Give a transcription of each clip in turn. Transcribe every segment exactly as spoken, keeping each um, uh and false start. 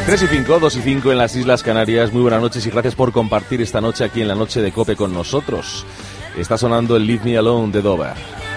tres y cinco, dos y cinco en las Islas Canarias. Muy buenas noches y gracias por compartir esta noche aquí en la Noche de COPE con nosotros. Está sonando el Leave Me Alone de Dover.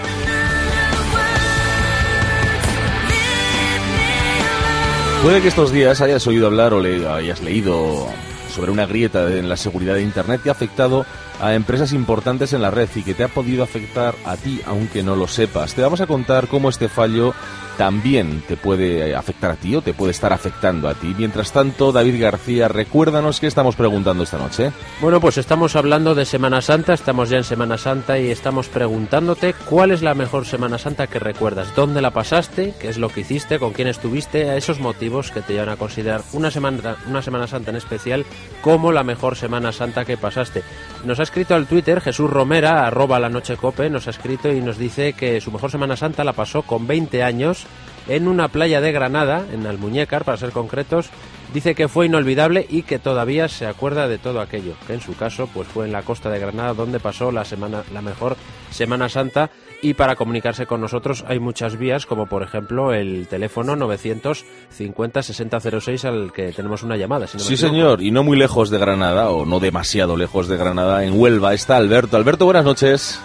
Puede que estos días hayas oído hablar o le hayas leído sobre una grieta en la seguridad de Internet que ha afectado a empresas importantes en la red y que te ha podido afectar a ti, aunque no lo sepas. Te vamos a contar cómo este fallo también te puede afectar a ti o te puede estar afectando a ti. Mientras tanto, David García, recuérdanos qué estamos preguntando esta noche. Bueno, pues estamos hablando de Semana Santa, estamos ya en Semana Santa y estamos preguntándote cuál es la mejor Semana Santa que recuerdas, dónde la pasaste, qué es lo que hiciste, con quién estuviste, a esos motivos que te llevan a considerar una semana, una Semana Santa en especial como la mejor Semana Santa que pasaste. Nos ha escrito al Twitter Jesús Romera, arroba la noche cope, nos ha escrito y nos dice que su mejor Semana Santa la pasó con veinte años en una playa de Granada, en Almuñécar, para ser concretos. Dice que fue inolvidable y que todavía se acuerda de todo aquello, que en su caso pues fue en la costa de Granada donde pasó la semana la mejor Semana Santa. Y para comunicarse con nosotros hay muchas vías, como por ejemplo el teléfono novecientos cincuenta sesenta cero seis al que tenemos una llamada. Si no sí, señor, y no muy lejos de Granada, o no demasiado lejos de Granada, en Huelva está Alberto. Alberto, buenas noches.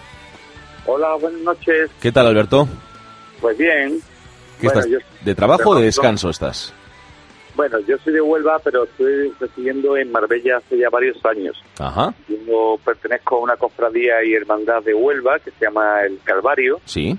Hola, buenas noches. ¿Qué tal, Alberto? Pues bien. ¿Qué bueno, estás, yo, ¿De trabajo o de descanso estás? Bueno, yo soy de Huelva, pero estoy residiendo en Marbella hace ya varios años. Ajá. Yo pertenezco a una cofradía y hermandad de Huelva que se llama El Calvario. Sí.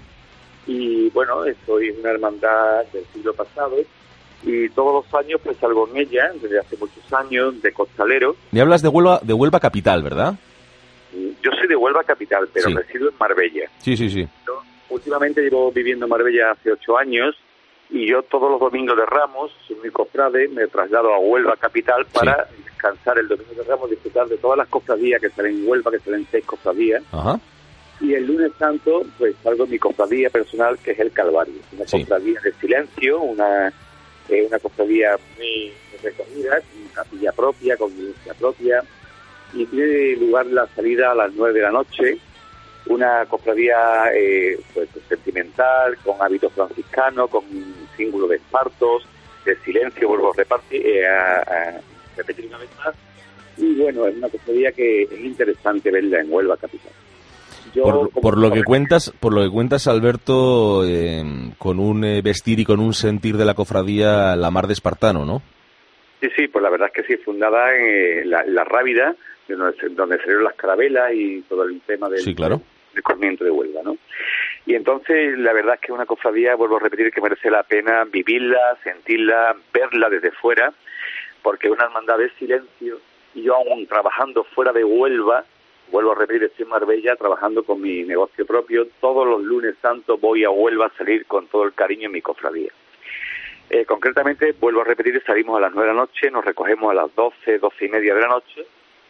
Y bueno, soy una hermandad del siglo pasado y todos los años pues salgo en ella, desde hace muchos años, de costalero. Me hablas de Huelva, de Huelva capital, ¿verdad? Yo soy de Huelva capital, pero sí. resido en Marbella. Sí, sí, sí. Yo, últimamente llevo viviendo en Marbella hace ocho años y yo todos los domingos de Ramos, soy muy cofrade, me traslado a Huelva capital para sí. descansar el domingo de Ramos, disfrutar de todas las cofradías que salen en Huelva, que salen seis cofradías. Ajá. Y el lunes santo, pues salgo en mi cofradía personal, que es el Calvario. Una sí. cofradía de silencio, una eh, una cofradía muy recogida, con capilla propia, con iglesia propia. Y tiene lugar la salida a las nueve de la noche, una cofradía eh, pues sentimental, con hábitos franciscanos, con símbolo de espartos, de silencio, vuelvo a repartir, eh, a, a repetir una vez más. Y bueno, es una cofradía que es interesante verla en Huelva capital. Yo, por, por lo que cuentas, por lo que cuentas, Alberto, eh, con un eh, vestir y con un sentir de la cofradía la mar de espartano, ¿no? Sí, sí, pues la verdad es que sí, fundada en eh, la, la Rábida, donde, donde salieron las carabelas y todo el tema del, sí, claro. del cormiento de Huelva, ¿no? Y entonces la verdad es que es una cofradía, vuelvo a repetir, que merece la pena vivirla, sentirla, verla desde fuera, porque es una hermandad de silencio, y yo aún trabajando fuera de Huelva, vuelvo a repetir, estoy en Marbella trabajando con mi negocio propio, todos los lunes santos voy a Huelva a salir con todo el cariño en mi cofradía. Eh, concretamente, vuelvo a repetir, salimos a las nueve de la noche, nos recogemos a las doce, doce y media de la noche.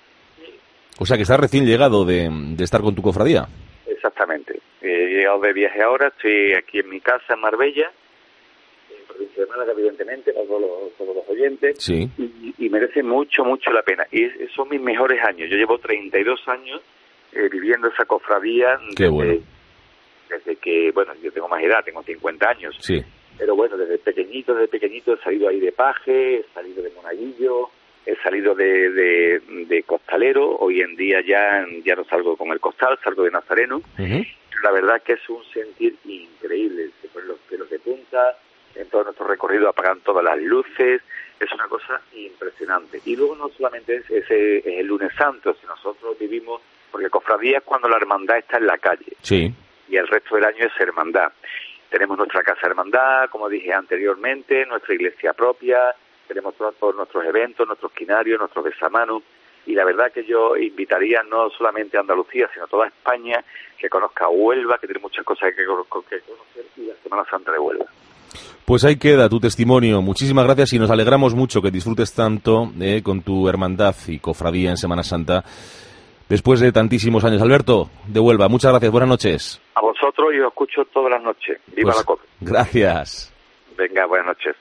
O sea que estás recién llegado de, de estar con tu cofradía. Exactamente. He llegado de viaje ahora, estoy aquí en mi casa en Marbella, en provincia de Málaga, evidentemente, para todos los, todos los oyentes, sí. y, y merece mucho, mucho la pena. Y es, son mis mejores años. Yo llevo treinta y dos años eh, viviendo esa cofradía. Qué desde, bueno. Desde que, bueno, yo tengo más edad, tengo cincuenta años. Sí. Pero bueno, desde pequeñito, desde pequeñito he salido ahí de paje, he salido de monaguillo, he salido de, de, de costalero. Hoy en día ya, ya no salgo con el costal, salgo de nazareno. Uh-huh. La verdad que es un sentir increíble. Se ponen los pelos de punta, en todo nuestro recorrido apagan todas las luces, es una cosa impresionante. Y luego no solamente es, ese, es el lunes santo, sino nosotros vivimos, porque cofradía es cuando la hermandad está en la calle. Sí. Y el resto del año es hermandad. Tenemos nuestra casa hermandad, como dije anteriormente, nuestra iglesia propia, tenemos todos, todos nuestros eventos, nuestros quinarios, nuestros besamanos, y la verdad que yo invitaría no solamente a Andalucía, sino a toda España, que conozca Huelva, que tiene muchas cosas que, que conocer, y la Semana Santa de Huelva. Pues ahí queda tu testimonio. Muchísimas gracias y nos alegramos mucho que disfrutes tanto eh, con tu hermandad y cofradía en Semana Santa después de tantísimos años. Alberto, de Huelva, muchas gracias, buenas noches. A vosotros y os escucho todas las noches. Viva pues, la COPE. Gracias. Venga, buenas noches.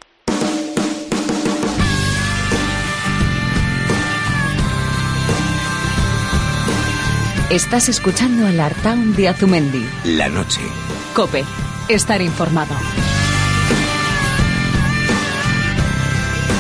Estás escuchando el Artaun de Azumendi. La noche. COPE. Estar informado.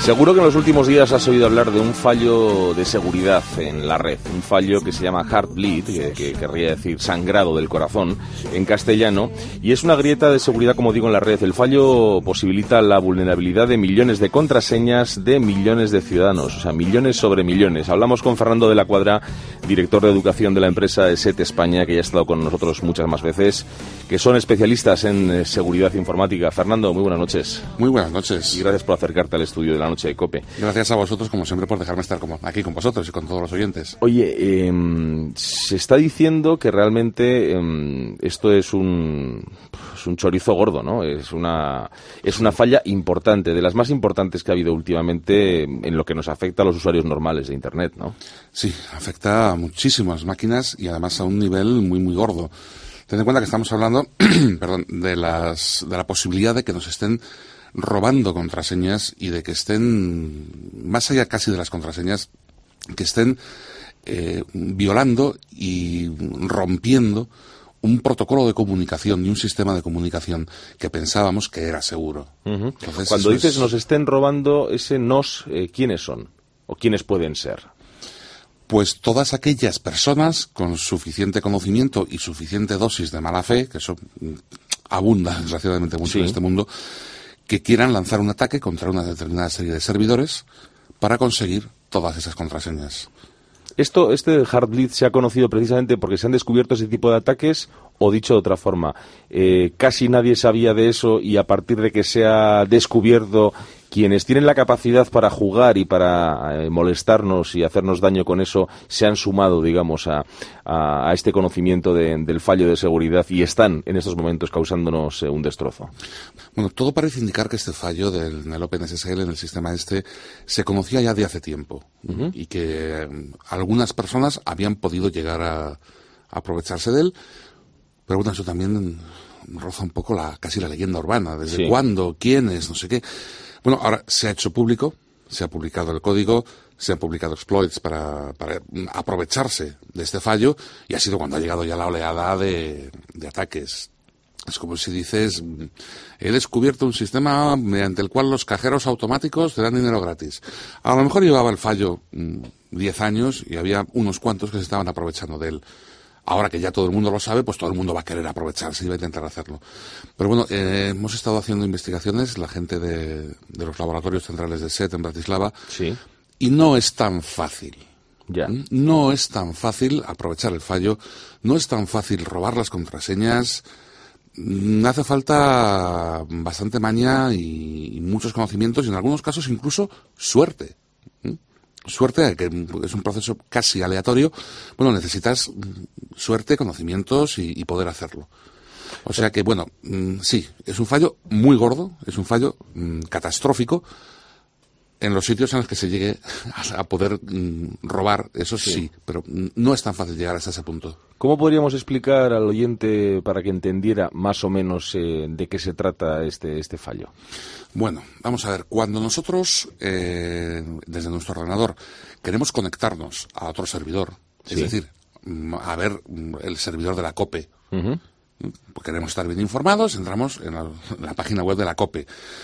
Seguro que en los últimos días has oído hablar de un fallo de seguridad en la red, un fallo que se llama Heartbleed, que, que querría decir sangrado del corazón en castellano, y es una grieta de seguridad, como digo, en la red. El fallo posibilita la vulnerabilidad de millones de contraseñas de millones de ciudadanos, o sea, millones sobre millones. Hablamos con Fernando de la Cuadra, director de educación de la empresa ESET España, que ya ha estado con nosotros muchas más veces, que son especialistas en seguridad informática. Fernando, muy buenas noches. Muy buenas noches. Y gracias por acercarte al estudio de la noche de COPE. Gracias a vosotros, como siempre, por dejarme estar como aquí con vosotros y con todos los oyentes. Oye, eh, se está diciendo que realmente eh, esto es un, es un chorizo gordo, ¿no? Es una, es una falla importante, de las más importantes que ha habido últimamente en lo que nos afecta a los usuarios normales de Internet, ¿no? Sí, afecta a muchísimas máquinas y además a un nivel muy, muy gordo. Ten en cuenta que estamos hablando perdón, de, las, de la posibilidad de que nos estén robando contraseñas y de que estén, más allá casi de las contraseñas, que estén eh, violando y rompiendo un protocolo de comunicación y un sistema de comunicación que pensábamos que era seguro. Uh-huh. Entonces, cuando dices es... nos estén robando, ese nos, eh, ¿quiénes son? ¿O quiénes pueden ser? Pues todas aquellas personas con suficiente conocimiento y suficiente dosis de mala fe, que eso abunda desgraciadamente mucho sí. en este mundo, que quieran lanzar un ataque contra una determinada serie de servidores para conseguir todas esas contraseñas. Esto, este Heartbleed se ha conocido precisamente porque se han descubierto ese tipo de ataques, o dicho de otra forma, eh, casi nadie sabía de eso y a partir de que se ha descubierto, quienes tienen la capacidad para jugar y para eh, molestarnos y hacernos daño con eso, se han sumado, digamos, a, a, a este conocimiento de, del fallo de seguridad y están en estos momentos causándonos eh, un destrozo. Bueno, todo parece indicar que este fallo del en el OpenSSL, en el sistema este, se conocía ya de hace tiempo uh-huh. y que eh, algunas personas habían podido llegar a, a aprovecharse de él, pero bueno, eso también roza un poco la casi la leyenda urbana, desde sí. cuándo, quiénes, no sé qué. Bueno, ahora se ha hecho público, se ha publicado el código, se han publicado exploits para, para aprovecharse de este fallo y ha sido cuando ha llegado ya la oleada de, de ataques. Es como si dices, he descubierto un sistema mediante el cual los cajeros automáticos te dan dinero gratis. A lo mejor llevaba el fallo diez años y había unos cuantos que se estaban aprovechando de él. Ahora que ya todo el mundo lo sabe, pues todo el mundo va a querer aprovecharse y va a intentar hacerlo. Pero bueno, eh, hemos estado haciendo investigaciones, la gente de, de los laboratorios centrales de ESET en Bratislava, sí. y no es tan fácil. Ya. No es tan fácil aprovechar el fallo, no es tan fácil robar las contraseñas. Hace falta bastante maña y, y muchos conocimientos y en algunos casos incluso suerte. Suerte, que es un proceso casi aleatorio. Bueno, necesitas suerte, conocimientos y, y poder hacerlo. O sea que, bueno, mmm, sí, es un fallo muy gordo, es un fallo mmm, catastrófico en los sitios en los que se llegue a, a poder mmm, robar, eso sí, sí pero no es tan fácil llegar hasta ese punto. ¿Cómo podríamos explicar al oyente para que entendiera más o menos eh, de qué se trata este, este fallo? Bueno, vamos a ver, cuando nosotros, eh, desde nuestro ordenador, queremos conectarnos a otro servidor, sí. es decir, a ver el servidor de la COPE, uh-huh. queremos estar bien informados, entramos en la, en la página web de la COPE.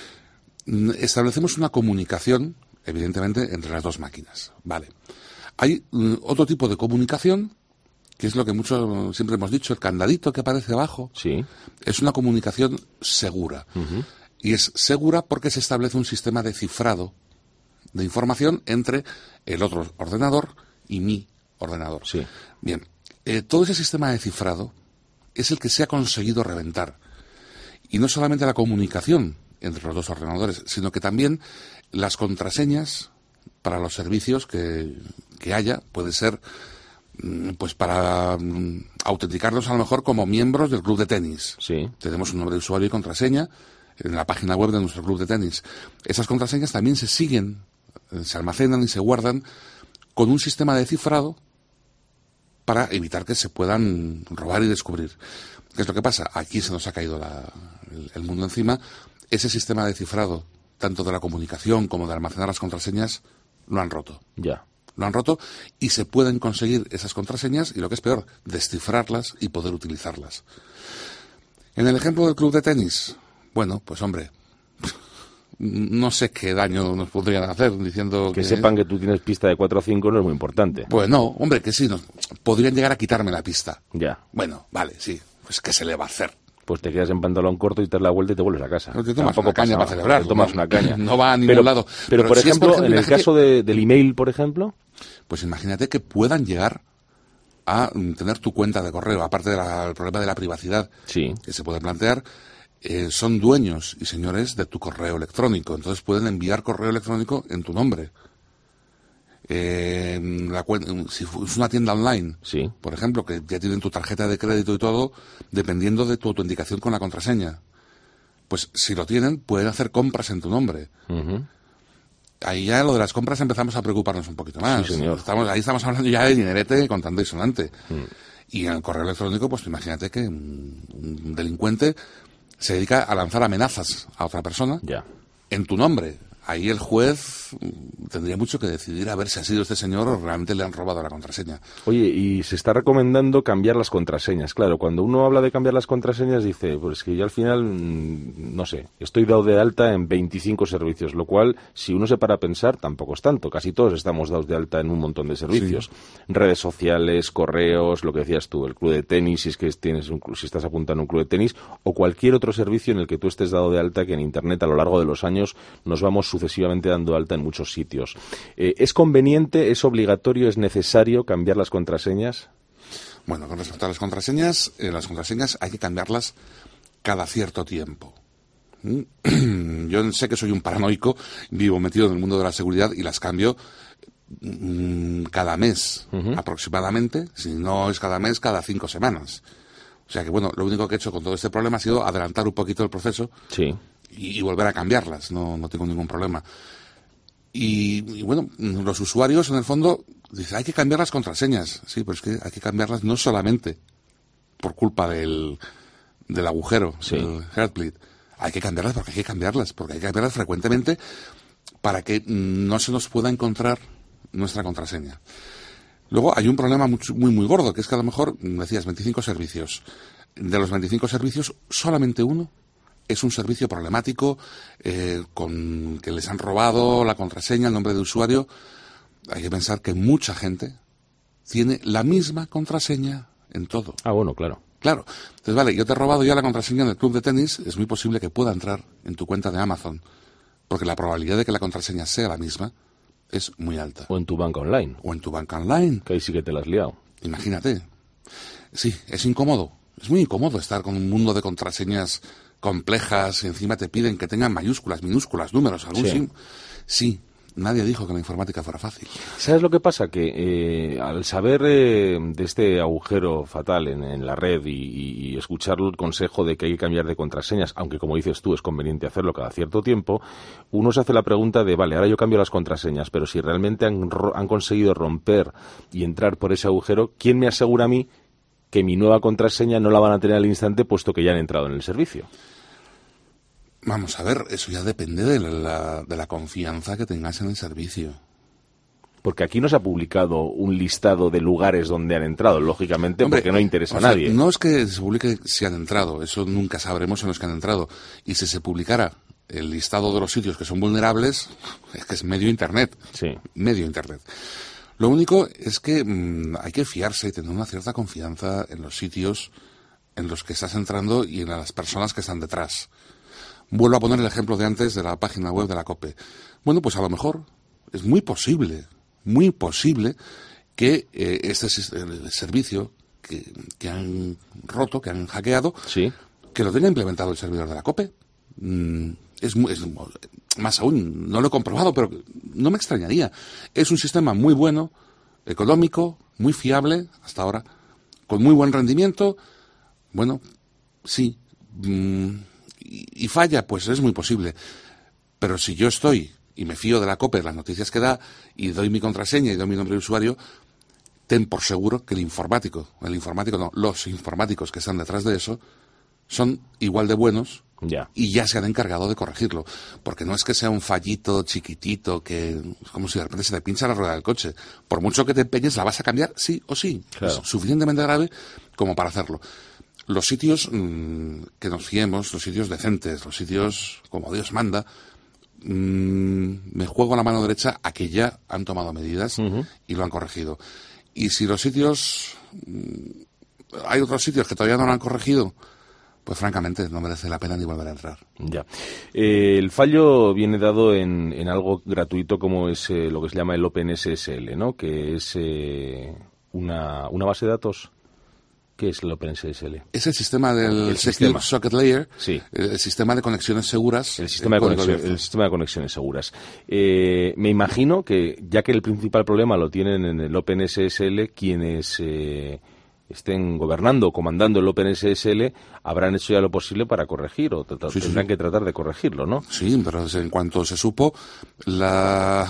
Establecemos una comunicación, evidentemente, entre las dos máquinas. Vale. Hay um, otro tipo de comunicación, que es lo que mucho siempre hemos dicho, el candadito que aparece abajo. Sí. Es una comunicación segura. Uh-huh. Y es segura porque se establece un sistema de cifrado de información entre el otro ordenador y mi ordenador. Sí. Bien, eh, todo ese sistema de cifrado es el que se ha conseguido reventar. Y no solamente la comunicación entre los dos ordenadores, sino que también las contraseñas para los servicios que, que haya, puede ser pues para um, autenticarnos a lo mejor como miembros del club de tenis. Sí. Tenemos un nombre de usuario y contraseña en la página web de nuestro club de tenis. Esas contraseñas también se siguen, se almacenan y se guardan con un sistema de cifrado para evitar que se puedan robar y descubrir. ¿Qué es lo que pasa? Aquí se nos ha caído la, el, el mundo encima. Ese sistema de cifrado, tanto de la comunicación como de almacenar las contraseñas, lo han roto. Ya. Lo han roto y se pueden conseguir esas contraseñas y, lo que es peor, descifrarlas y poder utilizarlas. En el ejemplo del club de tenis, bueno, pues hombre, no sé qué daño nos podrían hacer diciendo que... Que sepan que tú tienes pista de cuatro o cinco no es muy importante. Pues no, hombre, que sí, nos, podrían llegar a quitarme la pista. Ya. Bueno, vale, sí, pues ¿qué se le va a hacer? Pues te quedas en pantalón corto y te das la vuelta y te vuelves a casa. Pero te tomas una caña para celebrar. Te tomas no, una caña. No va a ningún pero, lado. Pero, pero por, si ejemplo, es, por ejemplo, en el gente... caso de, del email, por ejemplo... Pues imagínate que puedan llegar a tener tu cuenta de correo, aparte del problema de la privacidad sí. que se puede plantear, eh, son dueños y señores de tu correo electrónico. Entonces pueden enviar correo electrónico en tu nombre. Eh, la, si es una tienda online, sí. por ejemplo, que ya tienen tu tarjeta de crédito y todo, dependiendo de tu autenticación con la contraseña, pues si lo tienen, pueden hacer compras en tu nombre. Uh-huh. Ahí ya lo de las compras empezamos a preocuparnos un poquito más. Sí, señor. Estamos, ahí estamos hablando ya de dinerete contando y sonante. Uh-huh. Y en el correo electrónico, pues imagínate que un, un delincuente se dedica a lanzar amenazas a otra persona ya. en tu nombre. Ahí el juez tendría mucho que decidir a ver si ha sido este señor o realmente le han robado la contraseña. Oye, y se está recomendando cambiar las contraseñas. Claro, cuando uno habla de cambiar las contraseñas dice, pues que yo al final, no sé, estoy dado de alta en veinticinco servicios, lo cual, si uno se para a pensar, tampoco es tanto. Casi todos estamos dados de alta en un montón de servicios. Sí. Redes sociales, correos, lo que decías tú, el club de tenis, si es que tienes un, si estás apuntando a un club de tenis, o cualquier otro servicio en el que tú estés dado de alta, que en Internet a lo largo de los años nos vamos sucesivamente dando alta en muchos sitios. Eh, ¿Es conveniente, es obligatorio, es necesario cambiar las contraseñas? Bueno, con respecto a las contraseñas, eh, las contraseñas hay que cambiarlas cada cierto tiempo. ¿Mm? Yo sé que soy un paranoico, vivo metido en el mundo de la seguridad y las cambio mm, cada mes uh-huh. aproximadamente, si no es cada mes, cada cinco semanas. O sea que, bueno, lo único que he hecho con todo este problema ha sido adelantar un poquito el proceso. Sí. Y, y volver a cambiarlas, no, no tengo ningún problema. Y, y bueno, los usuarios en el fondo dicen, hay que cambiar las contraseñas. Sí, pero es que hay que cambiarlas no solamente por culpa del, del agujero, sí. del Heartbleed. Hay que cambiarlas porque hay que cambiarlas, porque hay que cambiarlas frecuentemente para que no se nos pueda encontrar nuestra contraseña. Luego hay un problema muy, muy, muy gordo, que es que a lo mejor, decías, veinticinco servicios. De los veinticinco servicios, solamente uno es un servicio problemático, eh, con que les han robado la contraseña, el nombre de usuario. Hay que pensar que mucha gente tiene la misma contraseña en todo. Ah, bueno, claro. Claro. Entonces, vale, yo te he robado ya la contraseña del club de tenis, es muy posible que pueda entrar en tu cuenta de Amazon, porque la probabilidad de que la contraseña sea la misma es muy alta. O en tu banca online. O en tu banca online. Que ahí sí que te la has liado. Imagínate. Sí, es incómodo. Es muy incómodo estar con un mundo de contraseñas complejas y encima te piden que tengan mayúsculas, minúsculas, números, algún sí. sim. Sí, nadie dijo que la informática fuera fácil. ¿Sabes lo que pasa? Que eh, al saber eh, de este agujero fatal en, en la red y, y escuchar el consejo de que hay que cambiar de contraseñas, aunque como dices tú es conveniente hacerlo cada cierto tiempo, uno se hace la pregunta de, vale, ahora yo cambio las contraseñas, pero si realmente han, han conseguido romper y entrar por ese agujero, ¿quién me asegura a mí que mi nueva contraseña no la van a tener al instante puesto que ya han entrado en el servicio? Vamos a ver, eso ya depende de la, de la confianza que tengas en el servicio. Porque aquí no se ha publicado un listado de lugares donde han entrado, lógicamente, Hombre, porque no interesa o sea, a nadie. No es que se publique si han entrado, eso nunca sabremos en los que han entrado. Y si se publicara el listado de los sitios que son vulnerables, es que es medio Internet. Sí. Medio Internet. Lo único es que mmm, hay que fiarse y tener una cierta confianza en los sitios en los que estás entrando y en las personas que están detrás. Vuelvo a poner el ejemplo de antes de la página web de la COPE. Bueno, pues a lo mejor es muy posible, muy posible que eh, este el servicio que, que han roto, que han hackeado, sí. que lo tenga implementado el servidor de la COPE. Mm, es, muy, es más aún, no lo he comprobado, pero no me extrañaría. Es un sistema muy bueno, económico, muy fiable hasta ahora, con muy buen rendimiento. Bueno, sí. Mm, y, y falla, pues es muy posible. Pero si yo estoy y me fío de la COPE, las noticias que da, y doy mi contraseña y doy mi nombre de usuario, ten por seguro que el informático, el informático no, los informáticos que están detrás de eso, son igual de buenos ya. y ya se han encargado de corregirlo. Porque no es que sea un fallito chiquitito que es como si de repente se te pincha la rueda del coche. Por mucho que te empeñes, la vas a cambiar sí o sí. Claro. Es suficientemente grave como para hacerlo. Los sitios mmm, que nos fiemos, los sitios decentes, los sitios como Dios manda, mmm, me juego la mano derecha a que ya han tomado medidas uh-huh. y lo han corregido. Y si los sitios... Mmm, hay otros sitios que todavía no lo han corregido, pues francamente no merece la pena ni volver a entrar. Ya. Eh, el fallo viene dado en, en algo gratuito como es eh, lo que se llama el OpenSSL, ¿no? Que es eh, una, una base de datos. ¿Qué es el OpenSSL? Es el sistema del el Secure sistema. Socket Layer, sí. el sistema de conexiones seguras. El sistema, de conexión, el sistema de conexiones seguras. Eh, me imagino que, ya que el principal problema lo tienen en el OpenSSL, quienes eh, estén gobernando o comandando el OpenSSL habrán hecho ya lo posible para corregir, o tratar, sí, tendrán sí. que tratar de corregirlo, ¿no? Sí, pero en cuanto se supo, la...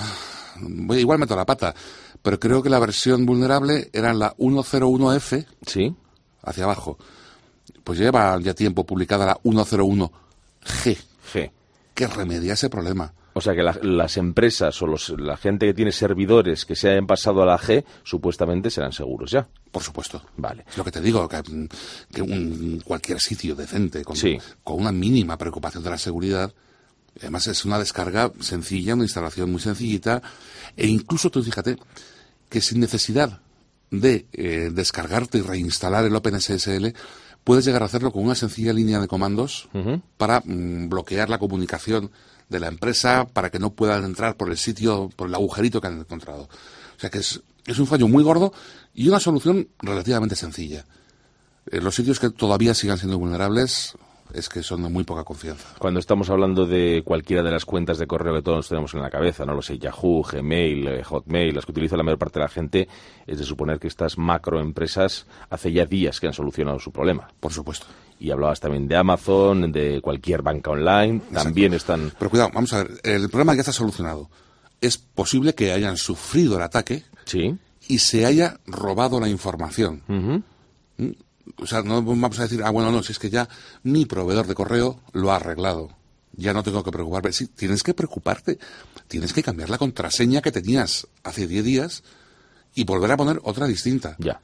igual meto la pata, pero creo que la versión vulnerable era la ciento uno F. Sí. Hacia abajo. Pues lleva ya tiempo publicada la ciento uno G. G. Que remedia ese problema. O sea que la, las empresas o los, la gente que tiene servidores que se hayan pasado a la G, supuestamente serán seguros ya. Por supuesto. Vale. Es lo que te digo, que, que un, cualquier sitio decente, con, sí. con una mínima preocupación de la seguridad, además es una descarga sencilla, una instalación muy sencillita, e incluso tú fíjate que sin necesidad de eh, descargarte y reinstalar el OpenSSL, puedes llegar a hacerlo con una sencilla línea de comandos uh-huh. para mm, bloquear la comunicación de la empresa, para que no puedan entrar por el sitio, por el agujerito que han encontrado. O sea que es, es un fallo muy gordo y una solución relativamente sencilla. Eh, los sitios que todavía sigan siendo vulnerables es que son de muy poca confianza. Cuando estamos hablando de cualquiera de las cuentas de correo que todos tenemos en la cabeza, no lo sé, Yahoo, Gmail, eh, Hotmail, las que utiliza la mayor parte de la gente, es de suponer que estas macroempresas hace ya días que han solucionado su problema. Por supuesto. Y hablabas también de Amazon, de cualquier banca online, exacto. También están... Pero cuidado, vamos a ver, el problema ya está solucionado. Es posible que hayan sufrido el ataque sí. y se haya robado la información. Uh-huh. ¿Mm? O sea, no vamos a decir, ah, bueno, no, si es que ya mi proveedor de correo lo ha arreglado. Ya no tengo que preocuparme. Sí, tienes que preocuparte. Tienes que cambiar la contraseña que tenías hace diez días y volver a poner otra distinta. Ya.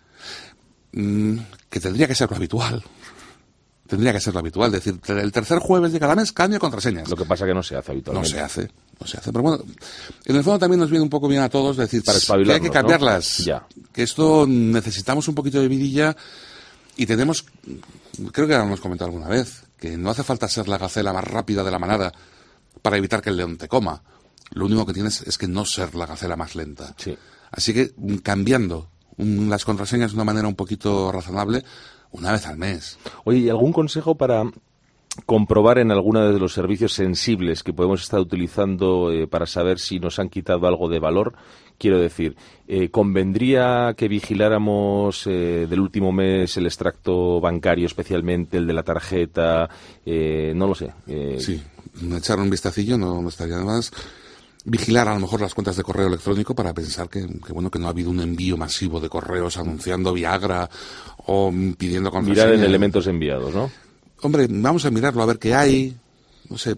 Mm, que tendría que ser lo habitual. Tendría que ser lo habitual. Es decir, el tercer jueves de cada mes cambio contraseñas. Lo que pasa que no se hace habitualmente. No se hace. No se hace. Pero bueno, en el fondo también nos viene un poco bien a todos decir para que hay que cambiarlas. ¿No? Ya. Que esto necesitamos un poquito de vidilla. Y tenemos, creo que lo hemos comentado alguna vez, que no hace falta ser la gacela más rápida de la manada para evitar que el león te coma. Lo único que tienes es que no ser la gacela más lenta. Sí. Así que cambiando un, las contraseñas de una manera un poquito razonable, una vez al mes. Oye, ¿y algún consejo para comprobar en alguno de los servicios sensibles que podemos estar utilizando eh, para saber si nos han quitado algo de valor? Quiero decir, eh, ¿convendría que vigiláramos eh, del último mes el extracto bancario, especialmente el de la tarjeta? Eh, no lo sé. Eh... Sí, echar un vistacillo no, no estaría de más. Vigilar a lo mejor las cuentas de correo electrónico para pensar que, que bueno que no ha habido un envío masivo de correos anunciando Viagra o pidiendo contraseña. Mirar en elementos enviados, ¿no? Hombre, vamos a mirarlo a ver qué hay. No sé,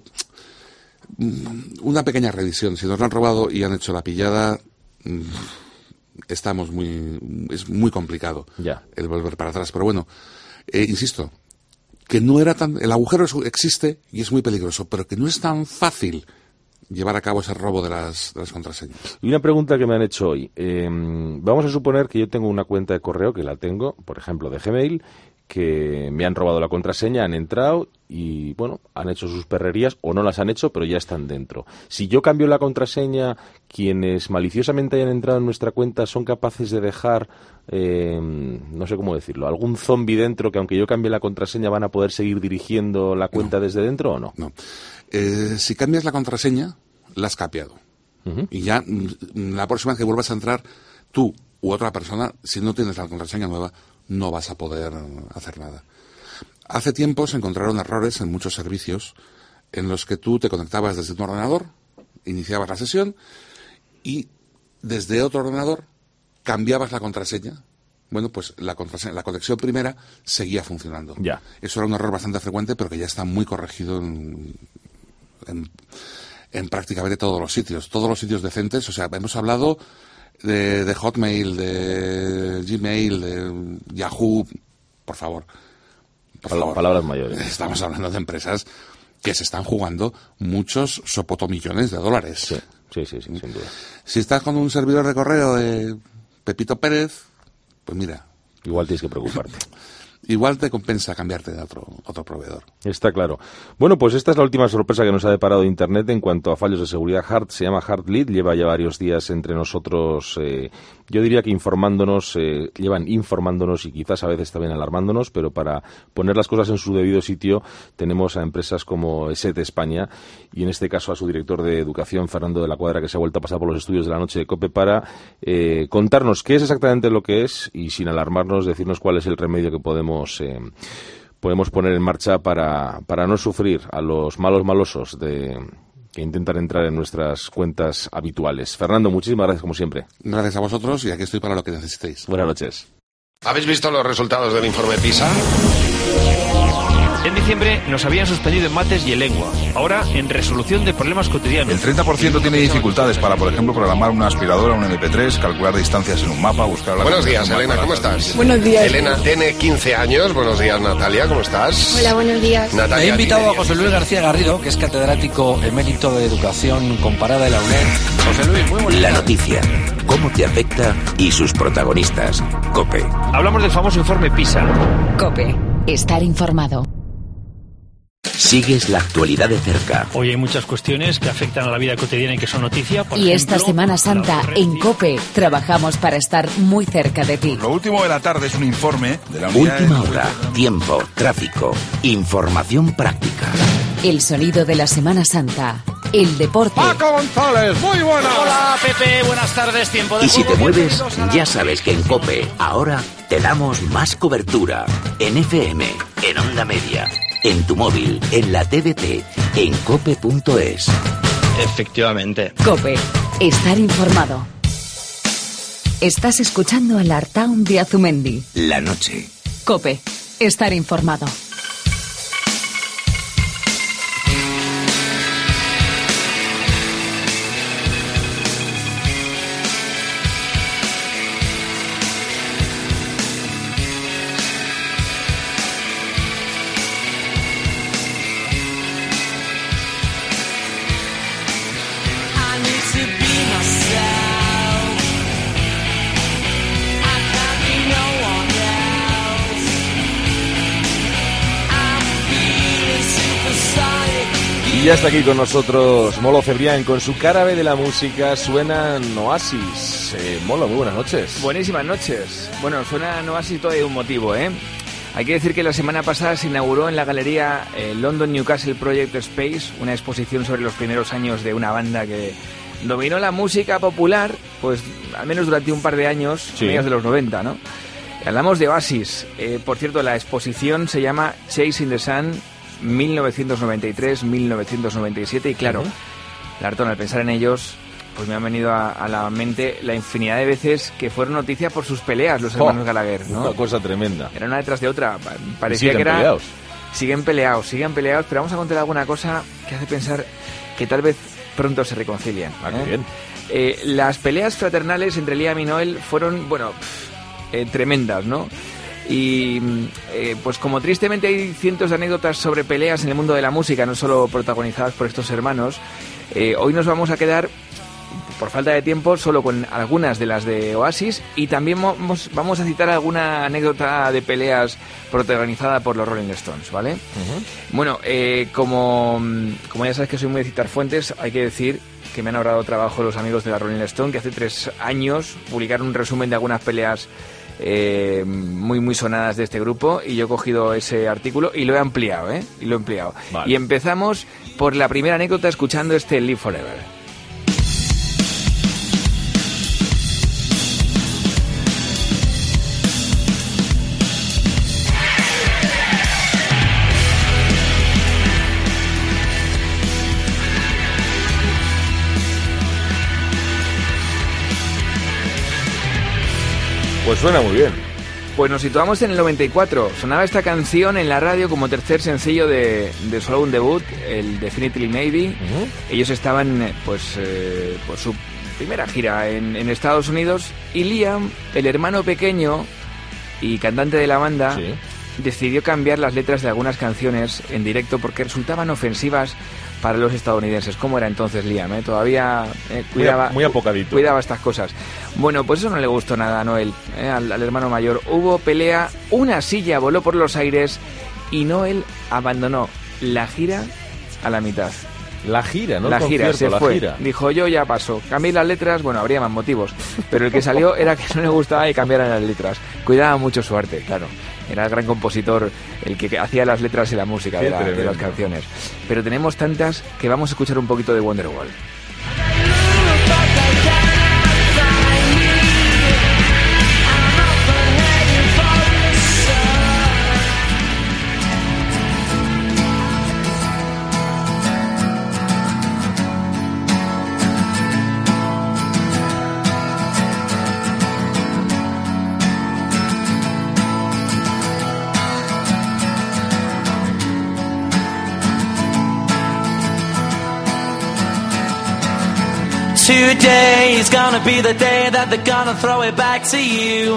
una pequeña revisión. Si nos lo han robado y han hecho la pillada, estamos muy es muy complicado ya. El volver para atrás. Pero bueno, eh, insisto, que no era tan... El agujero existe y es muy peligroso, pero que no es tan fácil llevar a cabo ese robo de las, de las contraseñas. Y una pregunta que me han hecho hoy. Eh, vamos a suponer que yo tengo una cuenta de correo, que la tengo, por ejemplo, de Gmail, que me han robado la contraseña, han entrado y, bueno, han hecho sus perrerías o no las han hecho, pero ya están dentro. Si yo cambio la contraseña, quienes maliciosamente hayan entrado en nuestra cuenta son capaces de dejar, eh, no sé cómo decirlo, algún zombie dentro que aunque yo cambie la contraseña van a poder seguir dirigiendo la cuenta no. desde dentro o no? No. Eh, si cambias la contraseña, la has capeado. Uh-huh. Y ya la próxima vez que vuelvas a entrar, tú u otra persona, si no tienes la contraseña nueva, no vas a poder hacer nada. Hace tiempo se encontraron errores en muchos servicios en los que tú te conectabas desde tu ordenador, iniciabas la sesión y desde otro ordenador cambiabas la contraseña. Bueno, pues la contraseña, la conexión primera seguía funcionando. Ya. Eso era un error bastante frecuente, pero que ya está muy corregido en, en, en prácticamente todos los sitios. Todos los sitios decentes, o sea, hemos hablado de, de Hotmail, de Gmail, de Yahoo, por favor. Por Pal- favor. Palabras mayores. Estamos hablando de empresas que se están jugando muchos sopotomillones de dólares. Sí, sí, sí, sí, sin duda. Si estás con un servidor de correo de Pepito Pérez, pues mira... Igual tienes que preocuparte. Igual te compensa cambiarte de otro, otro proveedor. Está claro. Bueno, pues esta es la última sorpresa que nos ha deparado Internet en cuanto a fallos de seguridad. Hard se llama HeartBleed, lleva ya varios días entre nosotros, eh, yo diría que informándonos, eh, llevan informándonos y quizás a veces también alarmándonos, pero para poner las cosas en su debido sitio tenemos a empresas como ESET España y en este caso a su director de Educación, Fernando de la Cuadra, que se ha vuelto a pasar por los estudios de la noche de COPE para eh, contarnos qué es exactamente lo que es y sin alarmarnos decirnos cuál es el remedio que podemos Eh, podemos poner en marcha para, para no sufrir a los malos malosos de, que intentan entrar en nuestras cuentas habituales. Fernando, muchísimas gracias como siempre. Gracias a vosotros y aquí estoy para lo que necesitéis. Buenas noches. ¿Habéis visto los resultados del informe PISA? En diciembre nos habían suspendido en mates y en lengua. Ahora, en resolución de problemas cotidianos. El treinta por ciento tiene dificultades para, por ejemplo, programar una aspiradora, un eme pe tres, calcular distancias en un mapa, buscar... La Buenos días, Elena, ¿cómo estás? Buenos días. Elena tiene quince años. Buenos días, Natalia, ¿cómo estás? Hola, buenos días. Natalia, Me he invitado a José Luis García Garrido, que es catedrático emérito de Educación Comparada de la UNED. José Luis, muy buenas. La noticia, cómo te afecta y sus protagonistas. COPE. Hablamos del famoso informe PISA. COPE. Estar informado. Sigues la actualidad de cerca. Hoy hay muchas cuestiones que afectan a la vida cotidiana y que son noticia. Por y ejemplo, esta Semana Santa en COPE trabajamos para estar muy cerca de ti. Lo último de la tarde es un informe de la unidad... Última hora, tiempo, tráfico, información práctica. El sonido de la Semana Santa. El deporte. Paco González, muy buena. Hola, Pepe, buenas tardes, tiempo de Y si juego, te mueves, bienvenidos a- ya sabes que en COPE ahora te damos más cobertura. En F M, en onda media, en tu móvil, en la T D T, en cope punto es. Efectivamente. COPE. Estar informado. Estás escuchando al Artaun de Azumendi. La noche. COPE. Estar informado. Y ya está aquí con nosotros Molo Cebrián, con su cara B de la música suenan Oasis. Eh, Molo, muy buenas noches. Buenísimas noches. Bueno, suena Oasis todo de un motivo, ¿eh? Hay que decir que la semana pasada se inauguró en la galería eh, London Newcastle Project Space, una exposición sobre los primeros años de una banda que dominó la música popular, pues al menos durante un par de años, Sí. mediados de los noventa, ¿no? Hablamos de Oasis. Eh, por cierto, la exposición se llama Chasing the Sun mil novecientos noventa y tres a mil novecientos noventa y siete y claro, Uh-huh. Larton, al pensar en ellos, pues me han venido a, a la mente la infinidad de veces que fueron noticia por sus peleas los hermanos Oh, Gallagher, ¿no? Una cosa tremenda. Era una detrás de otra. Pa- Y Parecía siguen que era... peleados. Siguen peleados, siguen peleados, pero vamos a contar alguna cosa que hace pensar que tal vez pronto se reconcilian. Ah, qué ¿eh? bien. Eh, las peleas fraternales entre Liam y Noel fueron, bueno, pff, eh, tremendas, ¿no? Y eh, pues como tristemente hay cientos de anécdotas sobre peleas en el mundo de la música, no solo protagonizadas por estos hermanos, eh, hoy nos vamos a quedar, por falta de tiempo, solo con algunas de las de Oasis y también vamos, vamos a citar alguna anécdota de peleas protagonizada por los Rolling Stones, ¿vale? Uh-huh. Bueno, eh, como, como ya sabes que soy muy de citar fuentes, hay que decir que me han ahorrado trabajo los amigos de la Rolling Stone, que hace tres años publicaron un resumen de algunas peleas eh, muy muy sonadas de este grupo y yo he cogido ese artículo y lo he ampliado, ¿eh? Y lo he ampliado. Vale. Y empezamos por la primera anécdota escuchando este Live Forever. Pues suena muy bien. Pues nos situamos en el noventa y cuatro. Sonaba esta canción en la radio como tercer sencillo de, de su álbum debut, el Definitely Maybe. Uh-huh. Ellos estaban eh, pues eh, por su primera gira en, en Estados Unidos y Liam, el hermano pequeño y cantante de la banda, Sí. decidió cambiar las letras de algunas canciones en directo porque resultaban ofensivas para los estadounidenses. ¿Cómo era entonces Liam? ¿eh? Todavía eh, cuidaba, muy, muy apocadito. cuidaba estas cosas. Bueno, pues eso no le gustó nada a Noel, ¿eh? al, al hermano mayor. Hubo pelea, una silla voló por los aires y Noel abandonó la gira a la mitad. La gira, ¿no? La el gira, se la fue. Gira. Dijo, yo ya paso. Cambié las letras, bueno, habría más motivos. Pero el que salió era que no le gustaba y cambiaran las letras. Cuidaba mucho su arte, claro. Era el gran compositor, el que hacía las letras y la música de, la, de las canciones. Pero tenemos tantas que vamos a escuchar un poquito de Wonderwall. Today is gonna be the day that they're gonna throw it back to you.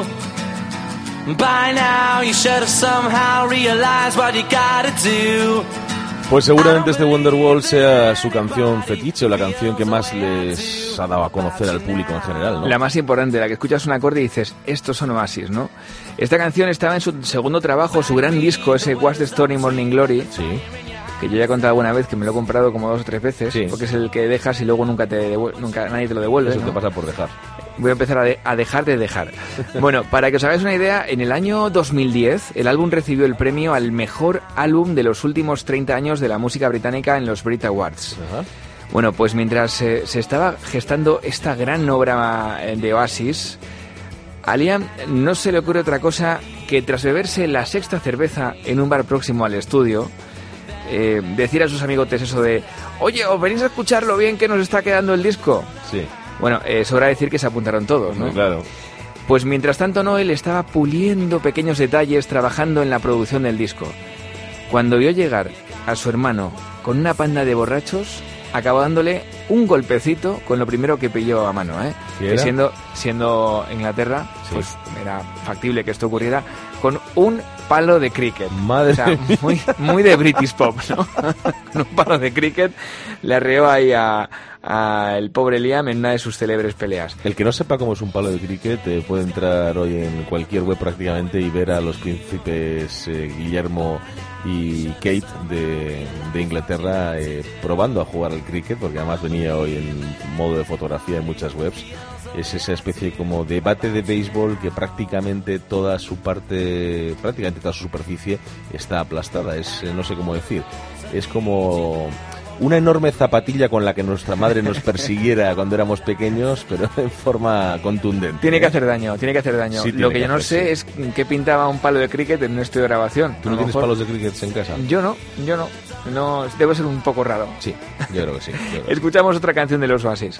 By now you should have somehow realized what you gotta do. Pues seguramente este Wonderwall sea su canción fetiche o la canción que más les ha dado a conocer al público en general, ¿no? La más importante, la que escuchas un acorde y dices, estos son Oasis, ¿no? Esta canción estaba en su segundo trabajo, su gran disco, ese What's the Story Morning Glory. Sí. Que yo ya he contado alguna vez que me lo he comprado como dos o tres veces, sí. Porque es el que dejas y luego nunca te devuelve, nunca nadie te lo devuelve. Eso ¿no? te pasa por dejar. Voy a empezar a, de, a dejar de dejar. Bueno, para que os hagáis una idea, en el año dos mil diez el álbum recibió el premio al mejor álbum de los últimos treinta años de la música británica en los Brit Awards. Uh-huh. Bueno, pues mientras eh, se estaba gestando esta gran obra de Oasis, a Liam no se le ocurre otra cosa que tras beberse la sexta cerveza en un bar próximo al estudio, Eh, decir a sus amigotes eso de, oye, ¿os venís a escuchar lo bien que nos está quedando el disco? Sí. Bueno, eh, sobra decir que se apuntaron todos, ¿no? Sí, claro. Pues mientras tanto Noel estaba puliendo pequeños detalles, trabajando en la producción del disco. Cuando vio llegar a su hermano con una panda de borrachos, acabó dándole un golpecito con lo primero que pilló a mano, ¿eh? Que siendo, siendo Inglaterra, sí, pues era factible que esto ocurriera con un palo de cricket. Madre o sea, muy, muy de British Pop, ¿no? Con un palo de cricket le arreó ahí a, a el pobre Liam en una de sus célebres peleas. El que no sepa cómo es un palo de cricket eh, puede entrar hoy en cualquier web prácticamente y ver a los príncipes eh, Guillermo y Kate de, de Inglaterra eh, probando a jugar al cricket, porque además venía hoy en modo de fotografía en muchas webs. Es esa especie como de bate de béisbol que prácticamente toda su parte, prácticamente toda su superficie está aplastada. Es, no sé cómo decir, es como una enorme zapatilla con la que nuestra madre nos persiguiera cuando éramos pequeños, pero en forma contundente. Tiene que hacer daño, tiene que hacer daño. Sí, Lo que, que yo no hacer, sé sí. es qué pintaba un palo de cricket en un estudio de grabación. ¿Tú no tienes palos de cricket en casa? Yo no, yo no. No, debe ser un poco raro. Sí, yo creo que sí. Creo que Escuchamos sí. otra canción de los Oasis.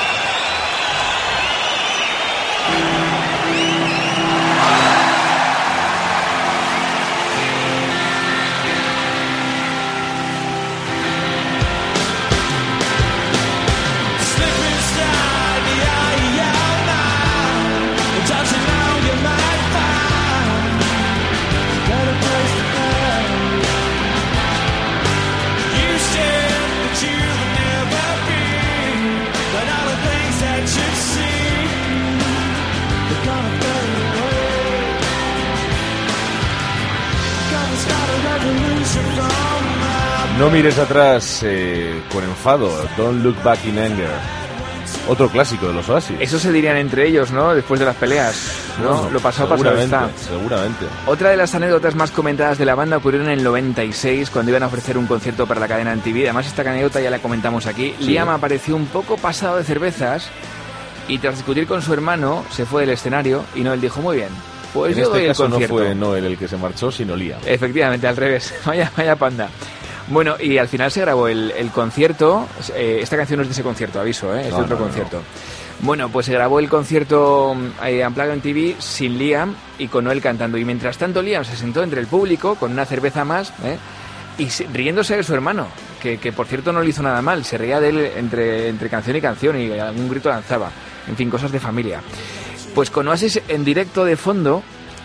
No mires atrás eh, con enfado. Don't look back in anger. Otro clásico de los Oasis. Eso se dirían entre ellos, ¿no? Después de las peleas, ¿no? Bueno, lo pasado pasado está. Seguramente. Otra de las anécdotas más comentadas de la banda ocurrió en el noventa y seis, cuando iban a ofrecer un concierto para la cadena M T V. Además, esta anécdota ya la comentamos aquí. Sí. Liam apareció un poco pasado de cervezas y tras discutir con su hermano se fue del escenario y Noel dijo, muy bien, pues en yo este doy caso el concierto. No fue Noel el que se marchó, sino Liam. Efectivamente, al revés. Vaya, vaya panda. Bueno, y al final se grabó el, el concierto. Eh, esta canción no es de ese concierto, aviso, ¿eh? Es no, de otro no, concierto. No. Bueno, pues se grabó el concierto eh, Unplugged en T V sin Liam y con Noel cantando. Y mientras tanto Liam se sentó entre el público con una cerveza más, ¿eh? Y riéndose de su hermano, que, que por cierto no le hizo nada mal. Se reía de él entre, entre canción y canción y algún grito lanzaba. En fin, cosas de familia. Pues con Oasis en directo de fondo,